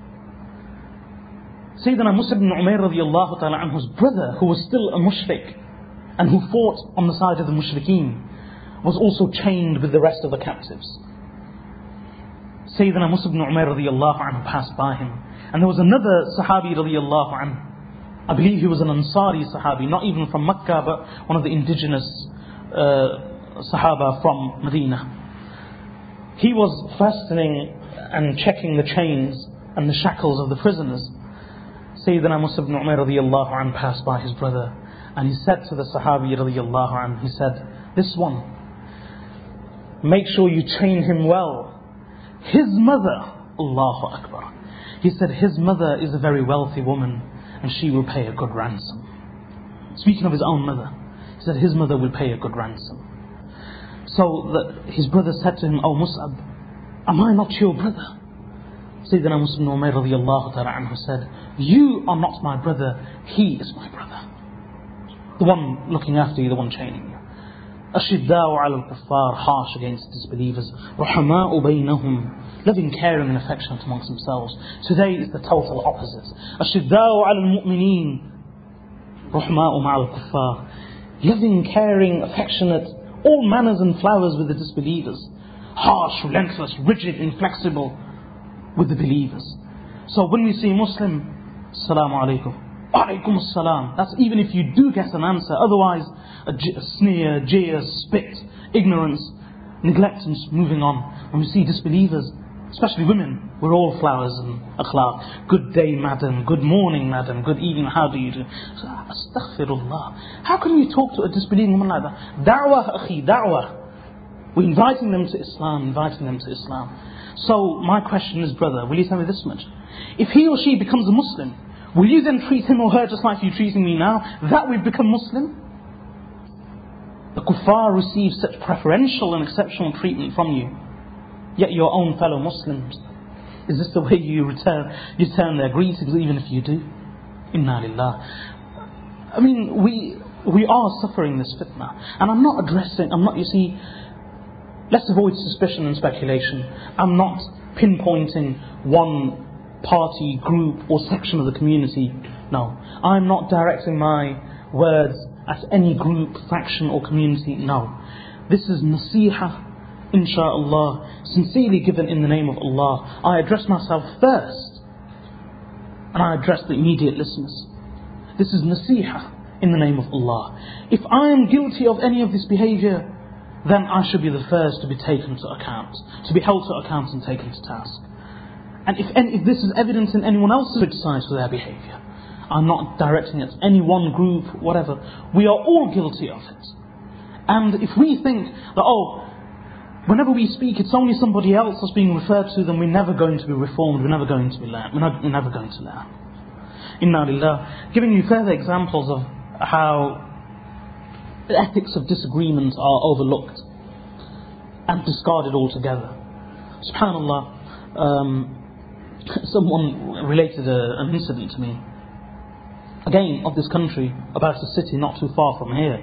Sayyidina Mus'ab ibn Umayr radiyallahu ta'ala anhu's brother, who was still a mushrik and who fought on the side of the mushrikeen, was also chained with the rest of the captives. Sayyidina Mus'ab ibn Umayr radiyallahu anhu passed by him, and there was another Sahabi radiyallahu anhu. I believe he was an Ansari Sahabi, not even from Mecca, but one of the indigenous Sahaba from Medina. He was fastening and checking the chains and the shackles of the prisoners. Sayyidina Mus'ab ibn Umayr radiyallahu anhu passed by his brother, and he said to the Sahabi radiyallahu anhu, he said, this one, make sure you chain him well. His mother, Allahu Akbar, he said his mother is a very wealthy woman, and she will pay a good ransom. Speaking of his own mother, he said his mother will pay a good ransom. So his brother said to him, "Oh Mus'ab, am I not your brother?" Sayyidina Mus'ab ibn Umayr radiyallahu ta'ala anhu said, "You are not my brother, he is my brother. The one looking after you, the one chaining you." Ashidda'u ala al-kuffar, harsh against disbelievers. Ruhama'u baynahum, loving, caring and affectionate amongst themselves. Today is the total opposite. Ashidda'u ala al-mu'mineen, ruhama'u ma'al kuffar, loving, caring, affectionate, all manners and flowers with the disbelievers. Harsh, relentless, rigid, inflexible with the believers. So when we see Muslim, Assalamu alaikum, Alaikum assalam. That's even if you do get an answer. Otherwise, a sneer, jeer, spit, ignorance, neglect and moving on. When we see disbelievers, especially women, we're all flowers and akhlaq. Good day, madam. Good morning, madam. Good evening. How do you do? So, astaghfirullah. How can you talk to a disbelieving woman like that? Da'wah, akhi, da'wah. We're inviting them to Islam, So my question is, brother, will you tell me this much? If he or she becomes a Muslim, will you then treat him or her just like you're treating me now? That we've become Muslim? The kuffar receive such preferential and exceptional treatment from you, yet your own fellow Muslims, is this the way you return their greetings, even if you do? Inna lillah. I mean, we are suffering this fitna, and you see, let's avoid suspicion and speculation. I'm not pinpointing one party, group or section of the community. No, I'm not directing my words at any group, faction or community. No, this is nasiha, insha'Allah, sincerely given in the name of Allah. I address myself first and I address the immediate listeners. This is nasiha in the name of Allah. If I am guilty of any of this behavior, then I should be the first to be taken to account, to be held to account and taken to task. And if this is evident in anyone else's criticized for their behavior, I'm not directing it at any one group, whatever. We are all guilty of it. And if we think that, whenever we speak, it's only somebody else that's being referred to, then we're never going to be reformed, we're never going to be learned, we're never going to learn. Inna lillah. Giving you further examples of how the ethics of disagreement are overlooked and discarded altogether. SubhanAllah, someone related an incident to me, again of this country, about a city not too far from here.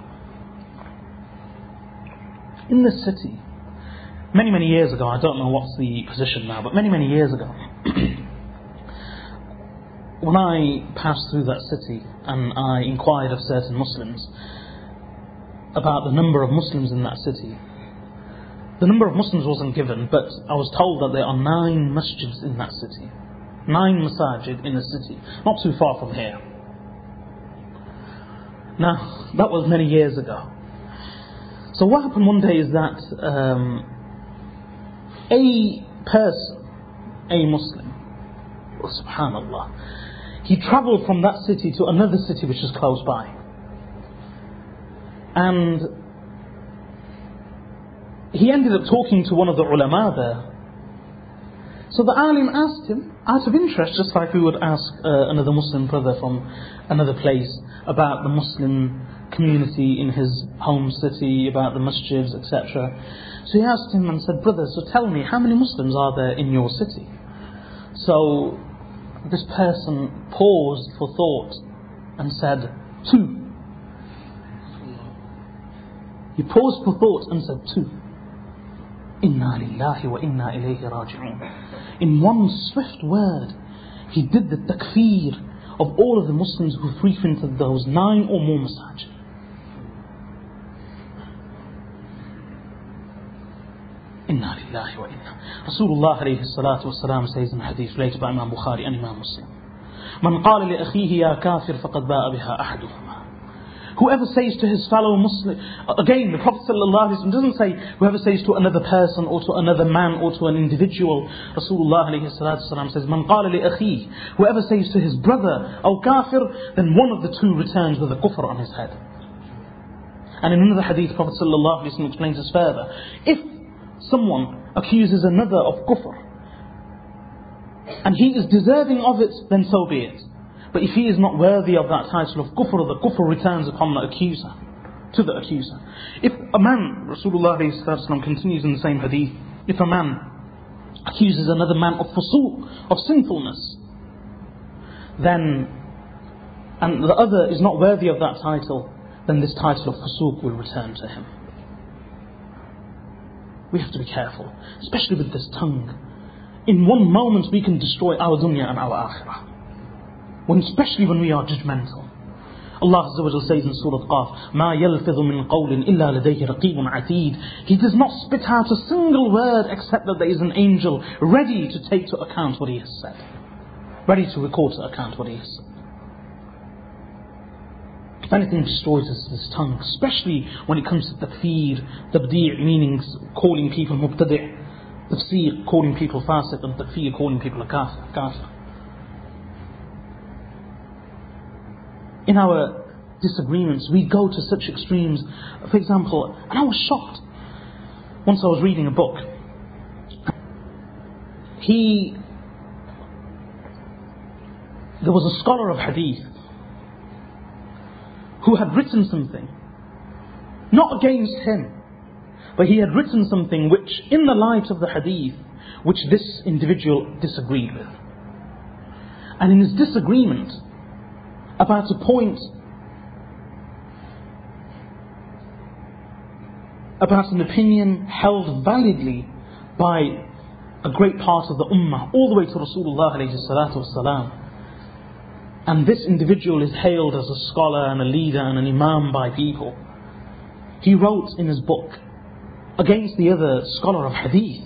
In this city, many years ago, I don't know what's the position now, but many years ago, when I passed through that city and I inquired of certain Muslims about the number of Muslims in that city, the number of Muslims wasn't given, but I was told that there are 9 masjids in that city. 9 masajid in a city, not too far from here. Now, that was many years ago. So what happened one day is that a person, a Muslim, subhanallah, he travelled from that city to another city which is close by. And he ended up talking to one of the ulama there. So the alim asked him, out of interest, just like we would ask another Muslim brother from another place about the Muslim community in his home city, about the masjids, etc. So he asked him and said, brother, so tell me, how many Muslims are there in your city? So this person paused for thought and said, 2. He paused for thought and said, 2. Inna lillahi wa inna ilayhi raji'un. In one swift word, he did the takfir of all of the Muslims who frequented those 9 or more masajid. Inna lillahi wa inna. Rasulullah alayhi salatu wasalam says in hadith related by Imam Bukhari and Imam Muslim, Man qala li akhihi ya kafir faqad ba'a biha ahaduhuma. Whoever says to his fellow Muslim, again the Prophet ﷺ doesn't say whoever says to another person or to another man or to an individual. Rasulullah ﷺ says, Man qala li akhihi, whoever says to his brother, aw kafir, then one of the 2 returns with a kufr on his head. And in another hadith, Prophet ﷺ explains this further. If someone accuses another of kufr and he is deserving of it, then so be it. But if he is not worthy of that title of kufr, the kufr returns upon the accuser, to the accuser. If a man, Rasulullah ﷺ continues in the same hadith, if a man accuses another man of fusuq, of sinfulness, then, and the other is not worthy of that title, then this title of fusuq will return to him. We have to be careful, especially with this tongue. In one moment we can destroy our dunya and our akhirah. Especially when we are judgmental. Allah Azza wa Jalla says in Surah Qaf, مَا يَلْفِظُ مِنْ قَوْلٍ إِلَّا لَدَيْهِ رَقِيبٌ عَتِيدٌ. He does not spit out a single word except that there is an angel ready to take to account what he has said. Ready to record to account what he has said. If anything destroys this tongue, especially when it comes to takfir, tabdi' meaning calling people mubtadi', tafsir calling people fasiq, and takfir calling people kafir. In our disagreements, we go to such extremes. For example, and I was shocked. Once I was reading a book. There was a scholar of hadith who had written something, not against him, but he had written something which, in the light of the hadith, which this individual disagreed with. And in his disagreement about a point, about an opinion held validly by a great part of the ummah, all the way to Rasulullah alayhi salatu wasalam. And this individual is hailed as a scholar and a leader and an imam by people. He wrote in his book against the other scholar of hadith.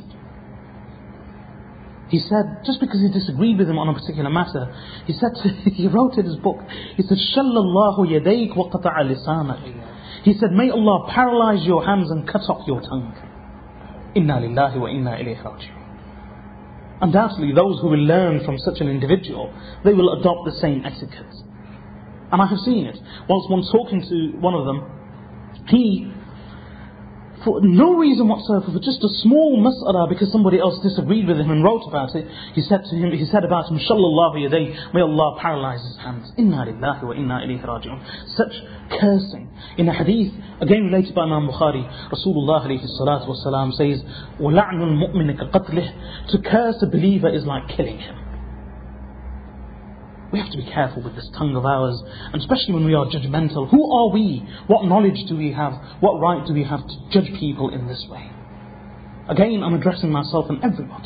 He said, just because he disagreed with him on a particular matter, he wrote in his book, he said, Shallallahu yadayk wa qata'a lisanak. He said, may Allah paralyze your hands and cut off your tongue. Inna lillahi wa inna ilayhi raji'un. Undoubtedly, those who will learn from such an individual, they will adopt the same etiquette. And I have seen it. Once talking to one of them, he, for no reason whatsoever, for just a small mas'ala, because somebody else disagreed with him and wrote about it, he said about him, Shallallahu yadayh, may Allah paralyze his hands. Inna lillahi wa inna ilayhi raji'un. Such cursing. In a hadith, again related by Imam Bukhari, Rasulullah alayhi salatu wasalam says, وَلَعْنُ الْمُؤْمِنِ كَقَتْلِهِ. To curse a believer is like killing him. We have to be careful with this tongue of ours, and especially when we are judgmental. Who are we? What knowledge do we have? What right do we have to judge people in this way? Again, I'm addressing myself and everybody.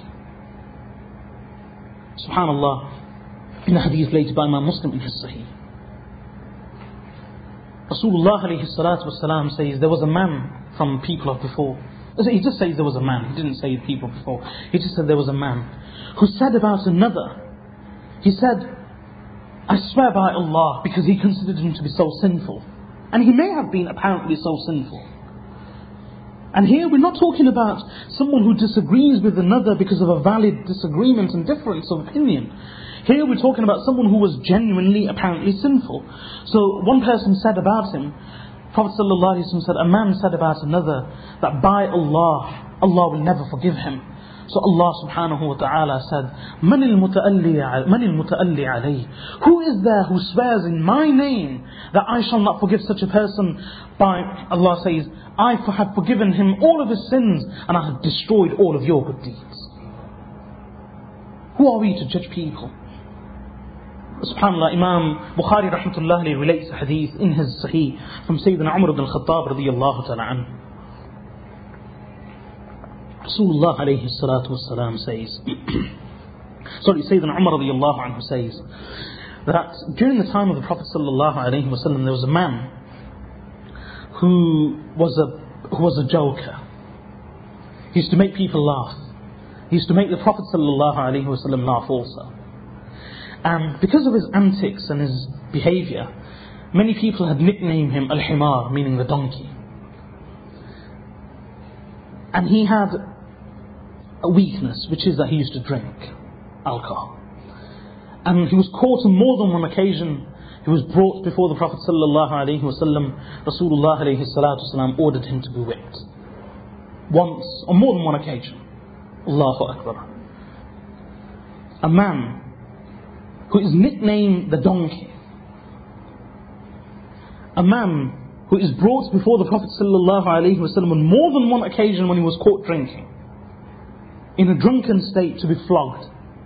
SubhanAllah, in a hadith related by Imam Muslim in his Sahih, Rasulullah alayhi salatu wasalam says there was a man from people of before. He just says there was a man. He didn't say the people before. He just said there was a man who said about another. He said, I swear by Allah, because he considered him to be so sinful. And he may have been apparently so sinful. And here we're not talking about someone who disagrees with another because of a valid disagreement and difference of opinion. Here we're talking about someone who was genuinely apparently sinful. So one person said about him, Prophet ﷺ said, a man said about another that by Allah, Allah will never forgive him. So Allah subhanahu wa ta'ala said, مَنِ الْمُتَأَلِّ عَلَيْهِ. Who is there who swears in my name that I shall not forgive such a person? By Allah says, I have forgiven him all of his sins and I have destroyed all of your good deeds. Who are we to judge people? SubhanAllah, Imam Bukhari rahmatullahi relates a hadith in his Sahih from Sayyidina Umar ibn al-Khattab radiyallahu ta'ala anhu. Rasulullah alayhi salatu wasalam says, Sayyidina Umar radiyallahu anhu says that during the time of the Prophet sallallahu alayhi wasallam there was a man who was a joker. He used to make people laugh. He used to make the Prophet sallallahu alayhi wasallam laugh also. And because of his antics and his behavior, many people had nicknamed him Al-Himar, meaning the donkey. And he had a weakness, which is that he used to drink alcohol. And he was caught on more than one occasion. He was brought before the Prophet sallallahu alaihi wasallam. Rasulullah alayhi salatu wasalam ordered him to be whipped. Once, on more than one occasion. Allahu Akbar. A man who is nicknamed the donkey. A man who is brought before the Prophet sallallahu alaihi wasallam on more than one occasion when he was caught drinking, in a drunken state, to be flogged.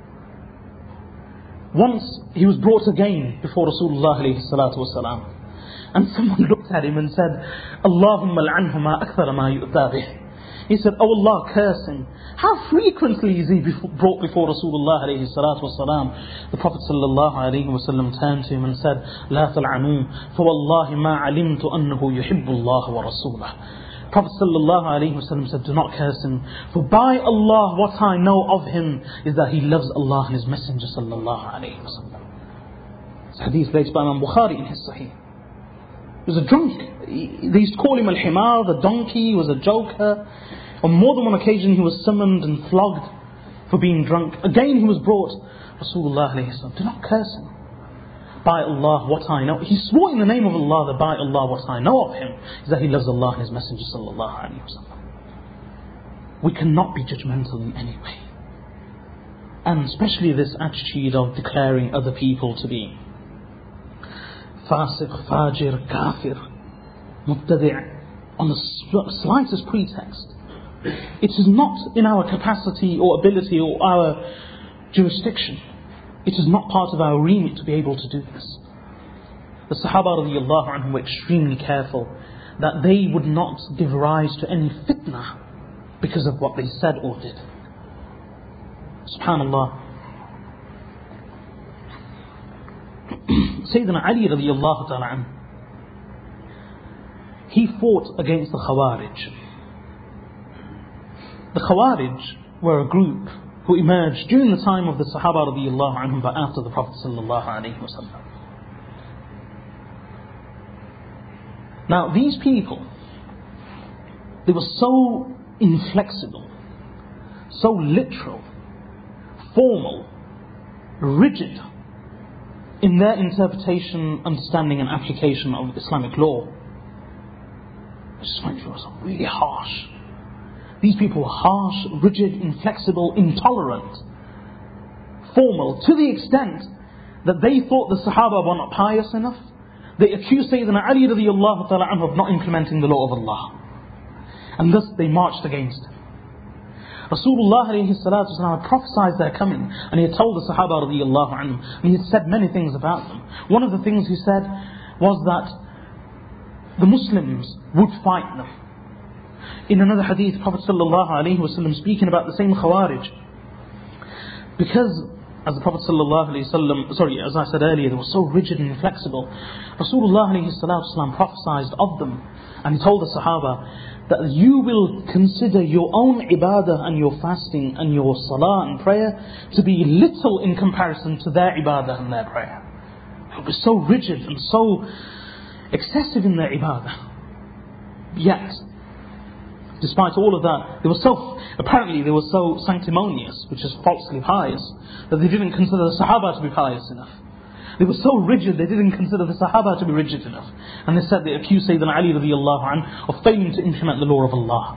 Once he was brought again before Rasulullah alayhi salatu wasalam, and someone looked at him and said, Allahumma al'anhu ma akthara ma yu'ta bih. He said, oh Allah, curse him. How frequently is he brought before Rasulullah alayhi salatu wasalam? The Prophet sallallahu alayhi wasallam turned to him and said, La tal'anu, fa wallahi ma alimtu annahu yuhibbu Allah wa rasulah. Prophet sallallahu alayhi wasallam said, do not curse him, for by Allah what I know of him is that he loves Allah and his messenger sallallahu alayhi wasallam. This hadith related by Imam Bukhari in his Sahih. He was a drunk. They used to call him Al-Himar, the donkey. He was a joker. On more than one occasion he was summoned and flogged for being drunk. Again he was brought. Rasulullah alayhi wasallam, do not curse him. By Allah what I know. He swore in the name of Allah that by Allah what I know of him is that he loves Allah and his messenger sallallahu alayhi wasallam. We cannot be judgmental in any way. And especially this attitude of declaring other people to be fasiq, fajir, kafir, mubtadi' on the slightest pretext. It is not in our capacity or ability or our jurisdiction. It is not part of our remit to be able to do this. The Sahaba radiyallahu anhum were extremely careful that they would not give rise to any fitna because of what they said or did. Subhanallah. Sayyidina Ali radiallahu ta'ala anhu, he fought against the Khawarij. The Khawarij were a group who emerged during the time of the Sahaba radiallahu anhum, but after the Prophet sallallahu alaihi wasallam. Now these people, they were so inflexible, so literal, formal, rigid in their interpretation, understanding and application of Islamic law. Islamic law was really harsh. These people were harsh, rigid, inflexible, intolerant, formal, to the extent that they thought the Sahaba were not pious enough. They accused Sayyidina Ali radiallahu ta'ala anhu of not implementing the law of Allah. And thus they marched against him. Rasulullah alayhi salatu wasalam had prophesied their coming, and he had told the Sahaba radiallahu anhum, and he had said many things about them. One of the things he said was that the Muslims would fight them. In another hadith, Prophet sallallahu alayhi wasallam speaking about the same Khawarij, because as the Prophet sallallahu alayhi wasallam, as I said earlier, they were so rigid and inflexible, Rasulullah alayhi salatu wasalam prophesied of them, and he told the Sahaba that you will consider your own ibadah and your fasting and your salah and prayer to be little in comparison to their ibadah and their prayer. They were so rigid and so excessive in their ibadah. Yet, despite all of that, they were so sanctimonious, which is falsely pious, that they didn't consider the Sahaba to be pious enough. They were so rigid, they didn't consider the Sahaba to be rigid enough. And they said they accused Sayyidina Ali radiallahu anhu of failing to implement the law of Allah.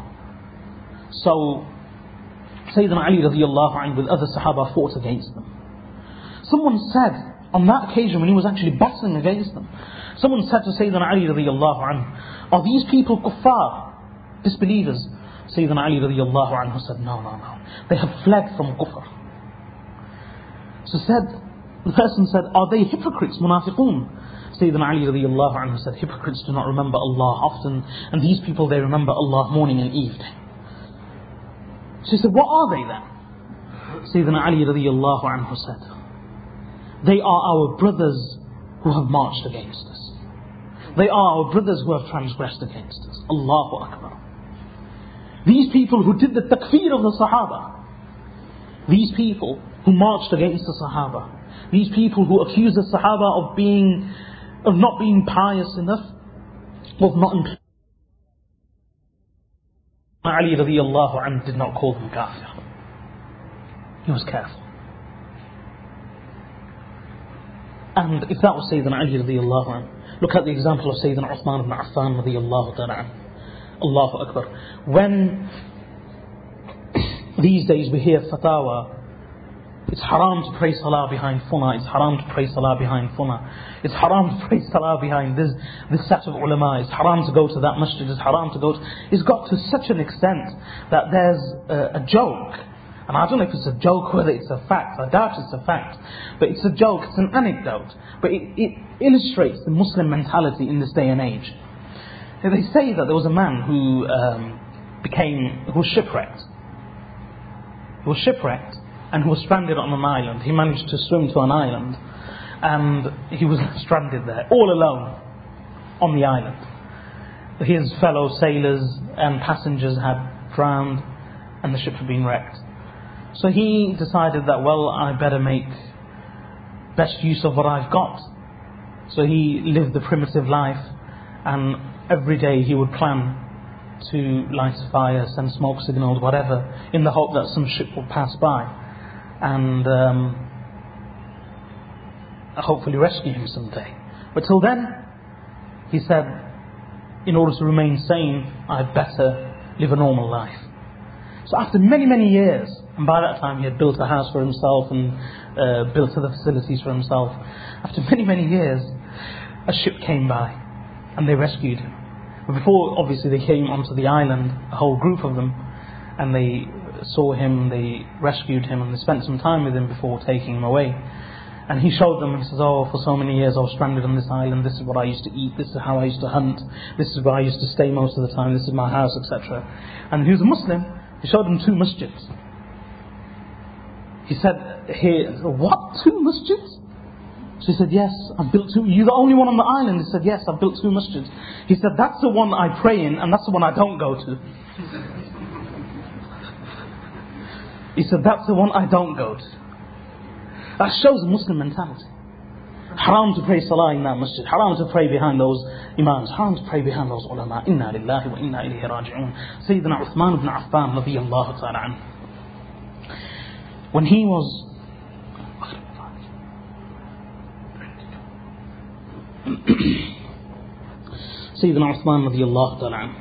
So, Sayyidina Ali radiallahu anhu with other Sahaba fought against them. Someone said, on that occasion when he was actually battling against them, someone said to Sayyidina Ali radiallahu anhu, are these people kuffar, disbelievers? Sayyidina Ali radiallahu anhu said, no. They have fled from kufr. So the person said, are they hypocrites, munafiqun? Sayyidina Ali radiallahu anhu said, hypocrites do not remember Allah often, and these people, they remember Allah morning and evening. So he said, what are they then? Sayyidina Ali radiallahu anhu said, they are our brothers who have marched against us. They are our brothers who have transgressed against us. Allahu Akbar. These people who did the takfir of the Sahaba, these people who marched against the Sahaba, these people who accused the Sahaba of not being pious enough, of not implementing. Ali radiallahu anhu did not call them kafir. He was careful. And if that was Sayyidina Ali radiallahu anhu, look at the example of Sayyidina Uthman ibn Affan radiallahu ta'ala anhu. Allahu Akbar. When these days we hear fatwa, it's haram to pray salah behind funna, it's haram to pray salah behind funna, it's haram to pray salah behind this set of ulama, it's haram to go to that masjid, it's haram to go to... It's got to such an extent that there's a joke, and I don't know if it's a joke, whether it's a fact, I doubt it's a fact, but it's a joke, it's an anecdote, but it illustrates the Muslim mentality in this day and age. They say that there was a man who was shipwrecked. He was shipwrecked and he was stranded on an island. He managed to swim to an island and he was stranded there, all alone on the island. His fellow sailors and passengers had drowned and the ship had been wrecked. So he decided that, well, I better make best use of what I've got. So he lived the primitive life, and every day he would plan to light a fire, send smoke signals, whatever, in the hope that some ship will pass by and hopefully rescue him someday. But till then, he said, in order to remain sane, I'd better live a normal life. So after many, many years, and by that time he had built a house for himself and built other facilities for himself, after many, many years, a ship came by and they rescued him. But before, obviously, they came onto the island, a whole group of them, and they saw him, they rescued him, and they spent some time with him before taking him away. And he showed them and says, oh, for so many years I was stranded on this island, this is what I used to eat, this is how I used to hunt, this is where I used to stay most of the time, this is my house, etc. And he was a Muslim. He showed them 2 masjids. He said, what? 2 masjids? So he said, yes, I've built 2. You're the only one on the island? He said, yes, I've built 2 masjids. He said, that's the one I pray in and that's the one I don't go to. He said, that's the one I don't go to. That shows a Muslim mentality. Haram to pray salah in that masjid. Haram to pray behind those imams. Haram to pray behind those ulama. Inna lillahi wa inna ilayhi raji'un. Sayyidina Uthman ibn Affan radiyallahu ta'ala anhu. When he was Sayyidina Uthman radiyallahu ta'ala anhu,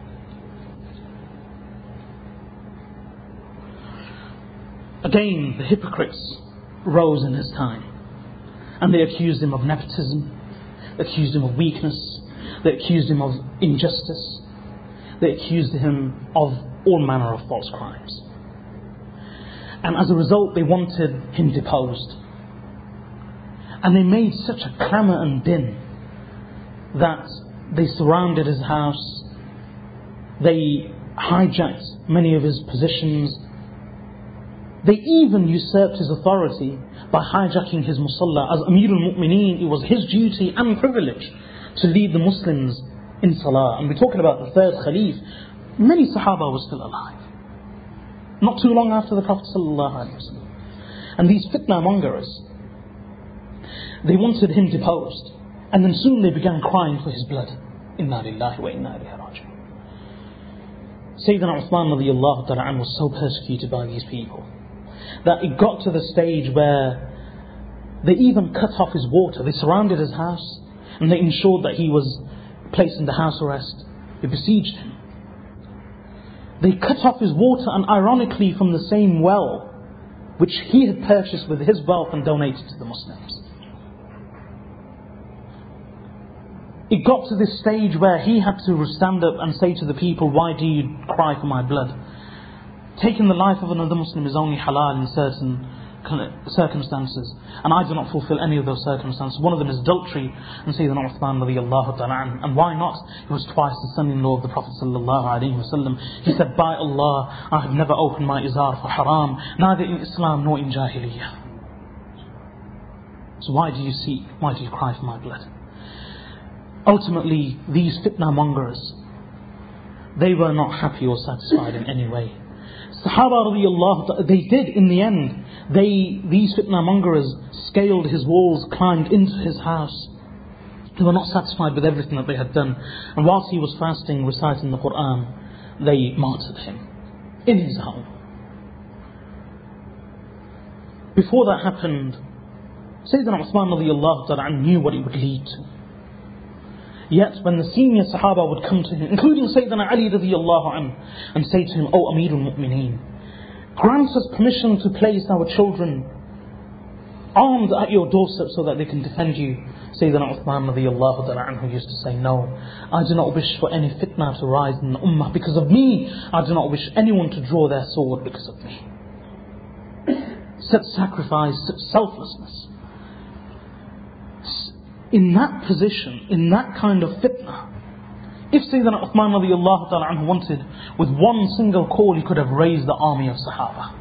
again the hypocrites rose in his time and they accused him of nepotism, they accused him of weakness, they accused him of injustice, they accused him of all manner of false crimes, and as a result they wanted him deposed. And they made such a clamour and din that they surrounded his house, they hijacked many of his positions, they even usurped his authority by hijacking his musalla. As Amir al-Mu'mineen, it was his duty and privilege to lead the Muslims in salah. And we're talking about the 3rd Khalif. Many Sahaba were still alive, not too long after the Prophet ﷺ. And these fitna mongers, they wanted him deposed, and then soon they began crying for his blood. Inna lillahi wa inna ilayhi raji'un. Sayyidina Uthman radiyallahu ta'ala anhu was so persecuted by these people that it got to the stage where they even cut off his water. They surrounded his house and they ensured that he was placed in the house arrest. They besieged him. They cut off his water, and ironically from the same well which he had purchased with his wealth and donated to the Muslims. It got to this stage where he had to stand up and say to the people, why do you cry for my blood? Taking the life of another Muslim is only halal in certain circumstances, and I do not fulfill any of those circumstances. One of them is adultery, and Sayyidina Uthman radiyallahu ta'ala anhu. And why not? He was twice the son-in-law of the Prophet sallallahu alaihi wasallam. He said, by Allah, I have never opened my izar for haram, neither in Islam nor in Jahiliyyah. So why do you cry for my blood? Ultimately, these fitna mongers, they were not happy or satisfied in any way. Sahaba radiyallahu ta'ala, they did in the end. These fitna mongers scaled his walls, climbed into his house. They were not satisfied with everything that they had done. And whilst he was fasting, reciting the Quran, they martyred him in his home. Before that happened, Sayyidina Uthman radiyallahu ta'ala knew what it would lead to. Yet when the senior Sahaba would come to him, including Sayyidina Ali radiyallahu anhu, and say to him, O Amir al-Mu'mineen, grant us permission to place our children armed at your doorstep so that they can defend you. Sayyidina Uthman radiyallahu anhu used to say, no, I do not wish for any fitna to rise in the ummah because of me. I do not wish anyone to draw their sword because of me. Such sacrifice, such selflessness. In that position, in that kind of fitna, if Sayyidina Uthman radiyallahu ta'ala anhu wanted, with one single call he could have raised the army of Sahaba.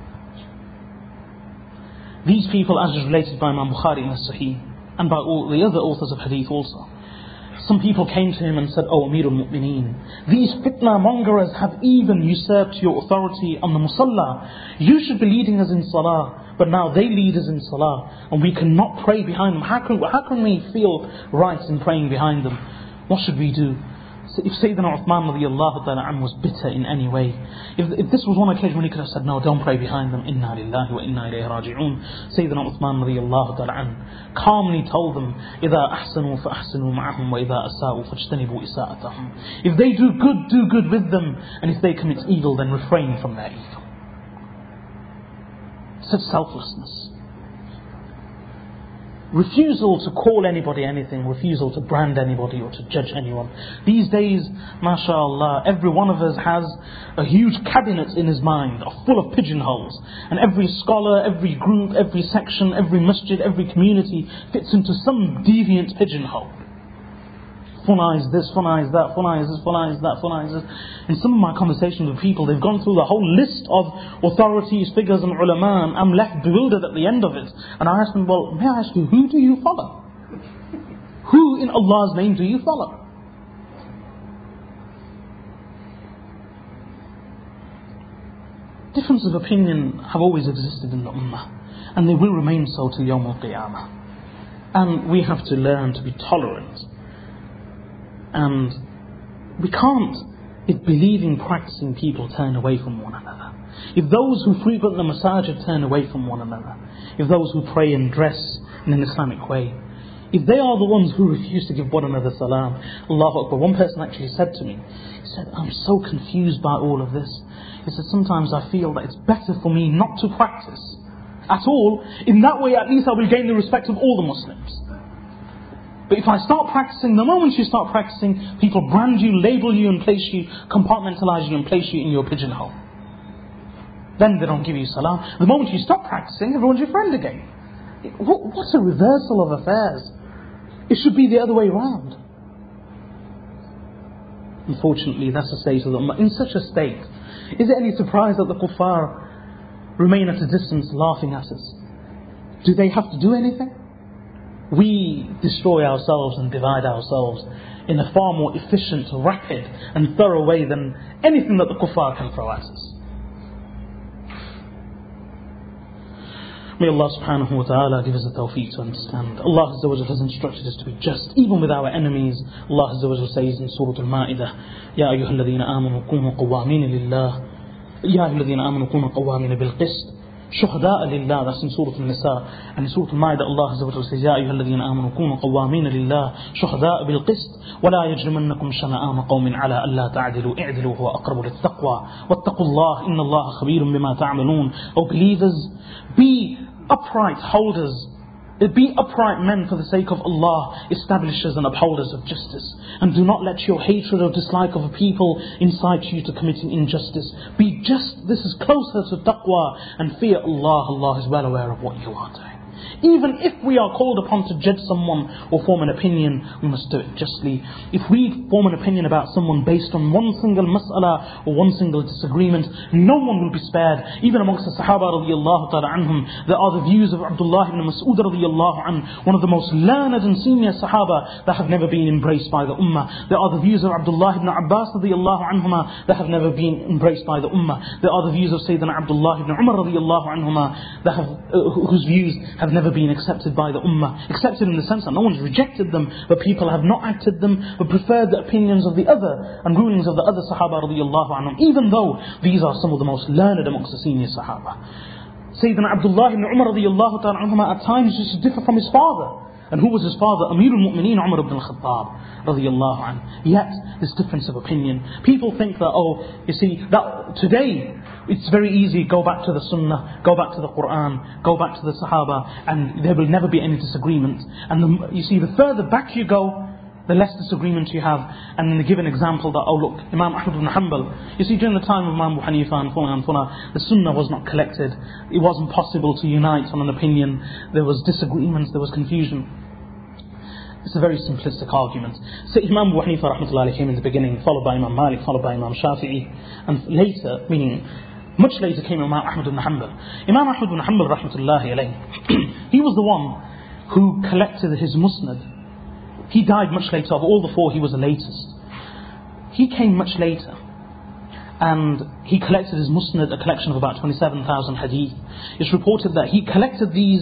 These people, as is related by Imam Bukhari in As-Sahih, and by all the other authors of hadith also, some people came to him and said, O Amir al-Mu'mineen, these fitna mongers have even usurped your authority on the musalla. You should be leading us in salah, but now they lead us in salah, and we cannot pray behind them. How can we feel right in praying behind them? What should we do? So if Sayyidina Uthman radiyallahu ta'ala anhu was bitter in any way, if this was one occasion when he could have said, no, don't pray behind them, inna lillahi wa inna ilayhi raji'un, Sayyidina Uthman radiyallahu ta'ala anhu calmly told them, إِذَا أَحْسَنُوا فَأَحْسِنُوا مَعَهُمْ وَإِذَا أَسَاءُوا فَاجْتَنِبُوا إِسَاءَتَهُمْ. If they do good with them, and if they commit evil, then refrain from their evil. Such selflessness. Refusal to call anybody anything, refusal to brand anybody or to judge anyone. These days, mashallah, every one of us has a huge cabinet in his mind, full of pigeonholes. And every scholar, every group, every section, every masjid, every community fits into some deviant pigeonhole. Funa is this, Funa is that, Funa is this, Funa is that, Funa is this. In some of my conversations with people, they've gone through the whole list of authorities, figures and ulama, and I'm left bewildered at the end of it. And I ask them, well, may I ask you, who do you follow? Who in Allah's name do you follow? Differences of opinion have always existed in the ummah, and they will remain so till Yawm al-Qiyamah. And we have to learn to be tolerant. And we can't, if believing, practicing people turn away from one another, if those who frequent the masajid turn away from one another, if those who pray and dress in an Islamic way, if they are the ones who refuse to give one another salam, Allahu Akbar. One person actually said to me, he said, I'm so confused by all of this. He said, sometimes I feel that it's better for me not to practice at all. In that way, at least I will gain the respect of all the Muslims. But if I start practicing, the moment you start practicing, people brand you, label you and place you, compartmentalize you and place you in your pigeonhole. Then they don't give you salam. The moment you stop practicing, everyone's your friend again. What a reversal of affairs. It should be the other way around. Unfortunately, that's the state of the ummah. In such a state, is it any surprise that the kuffar remain at a distance laughing at us? Do they have to do anything? We destroy ourselves and divide ourselves in a far more efficient, rapid and thorough way than anything that the kuffar can throw at us. May Allah subhanahu wa ta'ala give us the tawfiq to understand. Allah Azza wa Jalla has instructed us to be just, even with our enemies. Allah Azza wa Jalla says in Surah Al-Ma'idah, Ya ayyuha alladhina amanu kunu qawwamina lillah, Ya ayyuha alladhina amanu kunu qawwamina bil qist, shuhada'a lillah. That's in Surah Al-Nisa. And in Surah Al-Ma'idah, Allah Azza wa Jalla says, Ya ayyuha alladhina amanu kunu qawwamina lillah, shuhada'a bil qist, wa la yajrimannakum shana'ama qawmin ala alla ta'adilu, i'dilu huwa aqrabu lit taqwa, wattaqullah, inna Allah khabirun bima ta'amalun. O believers, be upright holders, be upright men for the sake of Allah, establishers and upholders of justice, and do not let your hatred or dislike of a people incite you to committing injustice. Be just, this is closer to taqwa, and fear Allah. Allah is well aware of what you are doing. Even if we are called upon to judge someone or form an opinion, we must do it justly. If we form an opinion about someone based on one single mas'ala or one single disagreement, no one will be spared. Even amongst the Sahaba radiyallahu ta'ala anhum, there are the views of Abdullah ibn Mas'ud radiyallahu anhu, one of the most learned and senior Sahaba that have never been embraced by the Ummah. There are the views of Abdullah ibn Abbas radiyallahu anhuma that have never been embraced by the Ummah. There are the views of Sayyidina Abdullah ibn Umar radiyallahu anhuma that have, whose views have never been accepted by the ummah. Accepted in the sense that no one's rejected them, but people have not acted them, but preferred the opinions of the other and rulings of the other Sahaba radiyallahu anhum, even though these are some of the most learned amongst the senior Sahaba. Sayyidina Abdullah ibn Umar radiyallahu ta'ala anhuma at times used to differ from his father. And who was his father? Amir al-Mu'mineen Umar ibn al-Khattab radiyallahu anhu. Yet, this difference of opinion. People think that, you see, that today, it's very easy, go back to the Sunnah, go back to the Quran, go back to the Sahaba, and there will never be any disagreement. And you see, the further back you go, the less disagreement you have. And then they give an example that, look, Imam Ahmad ibn Hanbal, you see, during the time of Imam Abu Hanifa and Funa, the Sunnah was not collected. It wasn't possible to unite on an opinion. There was disagreements, there was confusion. It's a very simplistic argument. So Imam Abu Hanifa rahmatullahi came in the beginning, followed by Imam Malik, followed by Imam Shafi'i, and later, meaning much later, came Imam Ahmad ibn Hanbal. Imam Ahmad ibn Hanbal rahmatullahi alayhi, he was the one who collected his musnad. He died much later. Of all the four, he was the latest. He came much later, and he collected his musnad, a collection of about 27,000 hadith. It's reported that he collected these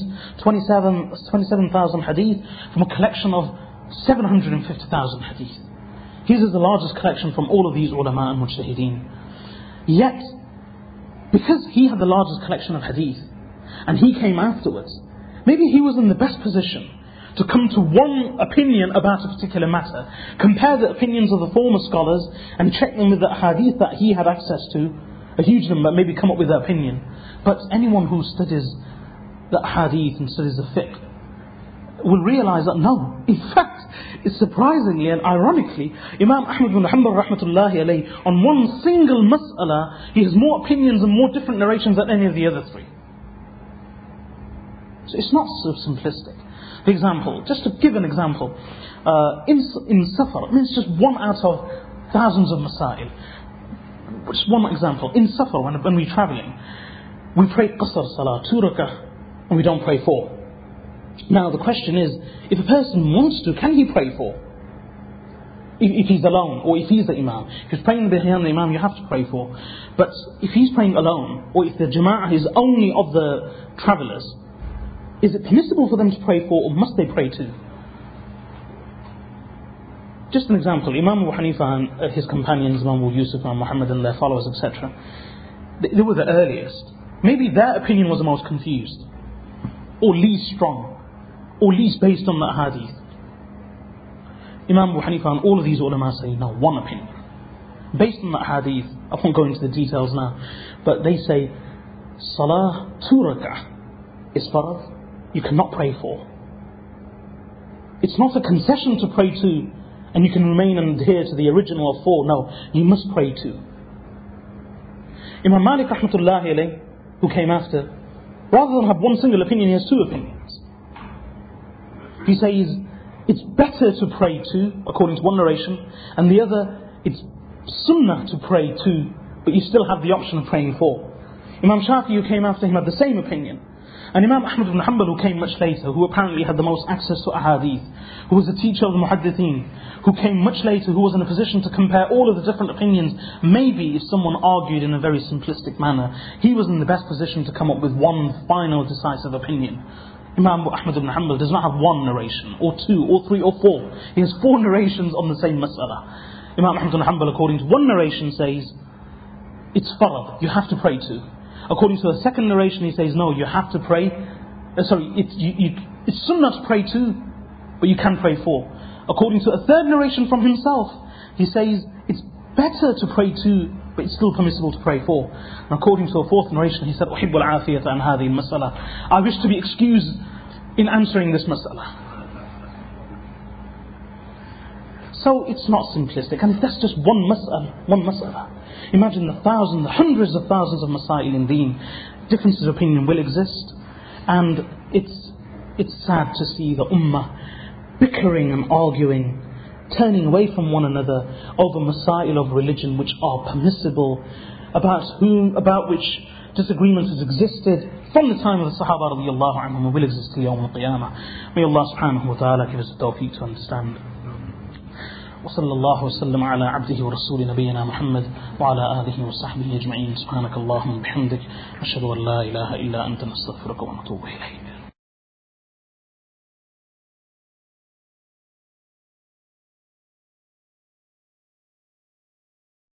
27,000 hadith from a collection of 750,000 hadith. His is the largest collection from all of these ulama and mujtahideen. Yet, because he had the largest collection of hadith, and he came afterwards, maybe he was in the best position to come to one opinion about a particular matter, compare the opinions of the former scholars, and check them with the hadith that he had access to, a huge number, maybe come up with their opinion. But anyone who studies the hadith and studies the fiqh will realize that no, in fact, it's surprisingly and ironically, Imam Ahmad ibn Hanbal rahmatullahi alayhi, on one single mas'ala, he has more opinions and more different narrations than any of the other three. So it's not so simplistic. For example, just to give an example, in Safar, I mean it's just one out of thousands of masail. Just one example, in Safar, when we're travelling, we pray Qasr Salah, 2 rak'ah, and we don't pray 4. Now the question is, if a person wants to, can he pray 4? If he's alone, or if he's the Imam. If he's praying behind the Imam, you have to pray 4. But if he's praying alone, or if the Jama'ah is only of the travellers, is it permissible for them to pray 4, or must they pray 2? Just an example, Imam Abu Hanifa and his companions, Imam Abu Yusuf and Muhammad and their followers, etc., they were the earliest. Maybe their opinion was the most confused, or least strong, or least based on the hadith. Imam Abu Hanifa and all of these ulama say, no, one opinion. Based on that hadith, I won't go into the details now, but they say, Salah 2 rak'ah is farad, you cannot pray 4. It's not a concession to pray 2, and you can remain and adhere to the original of 4. No, you must pray 2. Imam Malik rahmatullahi alayh, who came after, rather than have one single opinion, he has 2 opinions. He says, it's better to pray 2, according to one narration, and the other, it's sunnah to pray 2, but you still have the option of praying 4. Imam Shafi, who came after him, had the same opinion. And Imam Ahmad ibn Hanbal, who came much later, who apparently had the most access to ahadith, who was a teacher of the muhaddithin, who came much later, who was in a position to compare all of the different opinions. Maybe if someone argued in a very simplistic manner, he was in the best position to come up with one final decisive opinion. Imam Ahmad ibn Hanbal does not have one narration, or 2, or 3, or 4. He has 4 narrations on the same mas'ala. Imam Ahmad ibn Hanbal, according to one narration, says, it's farad, you have to pray 2. According to a second narration, he says, no, you have to pray, it's sunnah to pray 2, but you can pray 4. According to a third narration from himself, he says, it's better to pray 2, but it's still permissible to pray 4. And according to a fourth narration, he said, أحب العافية عن هذه المسألة. I wish to be excused in answering this mas'ala. So it's not simplistic, and if that's just one mas'ala, imagine the thousands, the hundreds of thousands of masail in deen. Differences of opinion will exist, and it's sad to see the ummah bickering and arguing, turning away from one another over masail of religion which are permissible, about which disagreement has existed from the time of the Sahaba radiyallahu anhum and will exist till Yawm al-Qiyamah. May Allah subhanahu wa ta'ala give us the tawfiq to understand. وصلى الله وسلم على عبده ورسول نبينا محمد وعلى آله وصحبه أجمعين. سبحانك اللهم وبحمدك أشهد أن لا إله إلا أنت نستغفرك ونتوب إليك.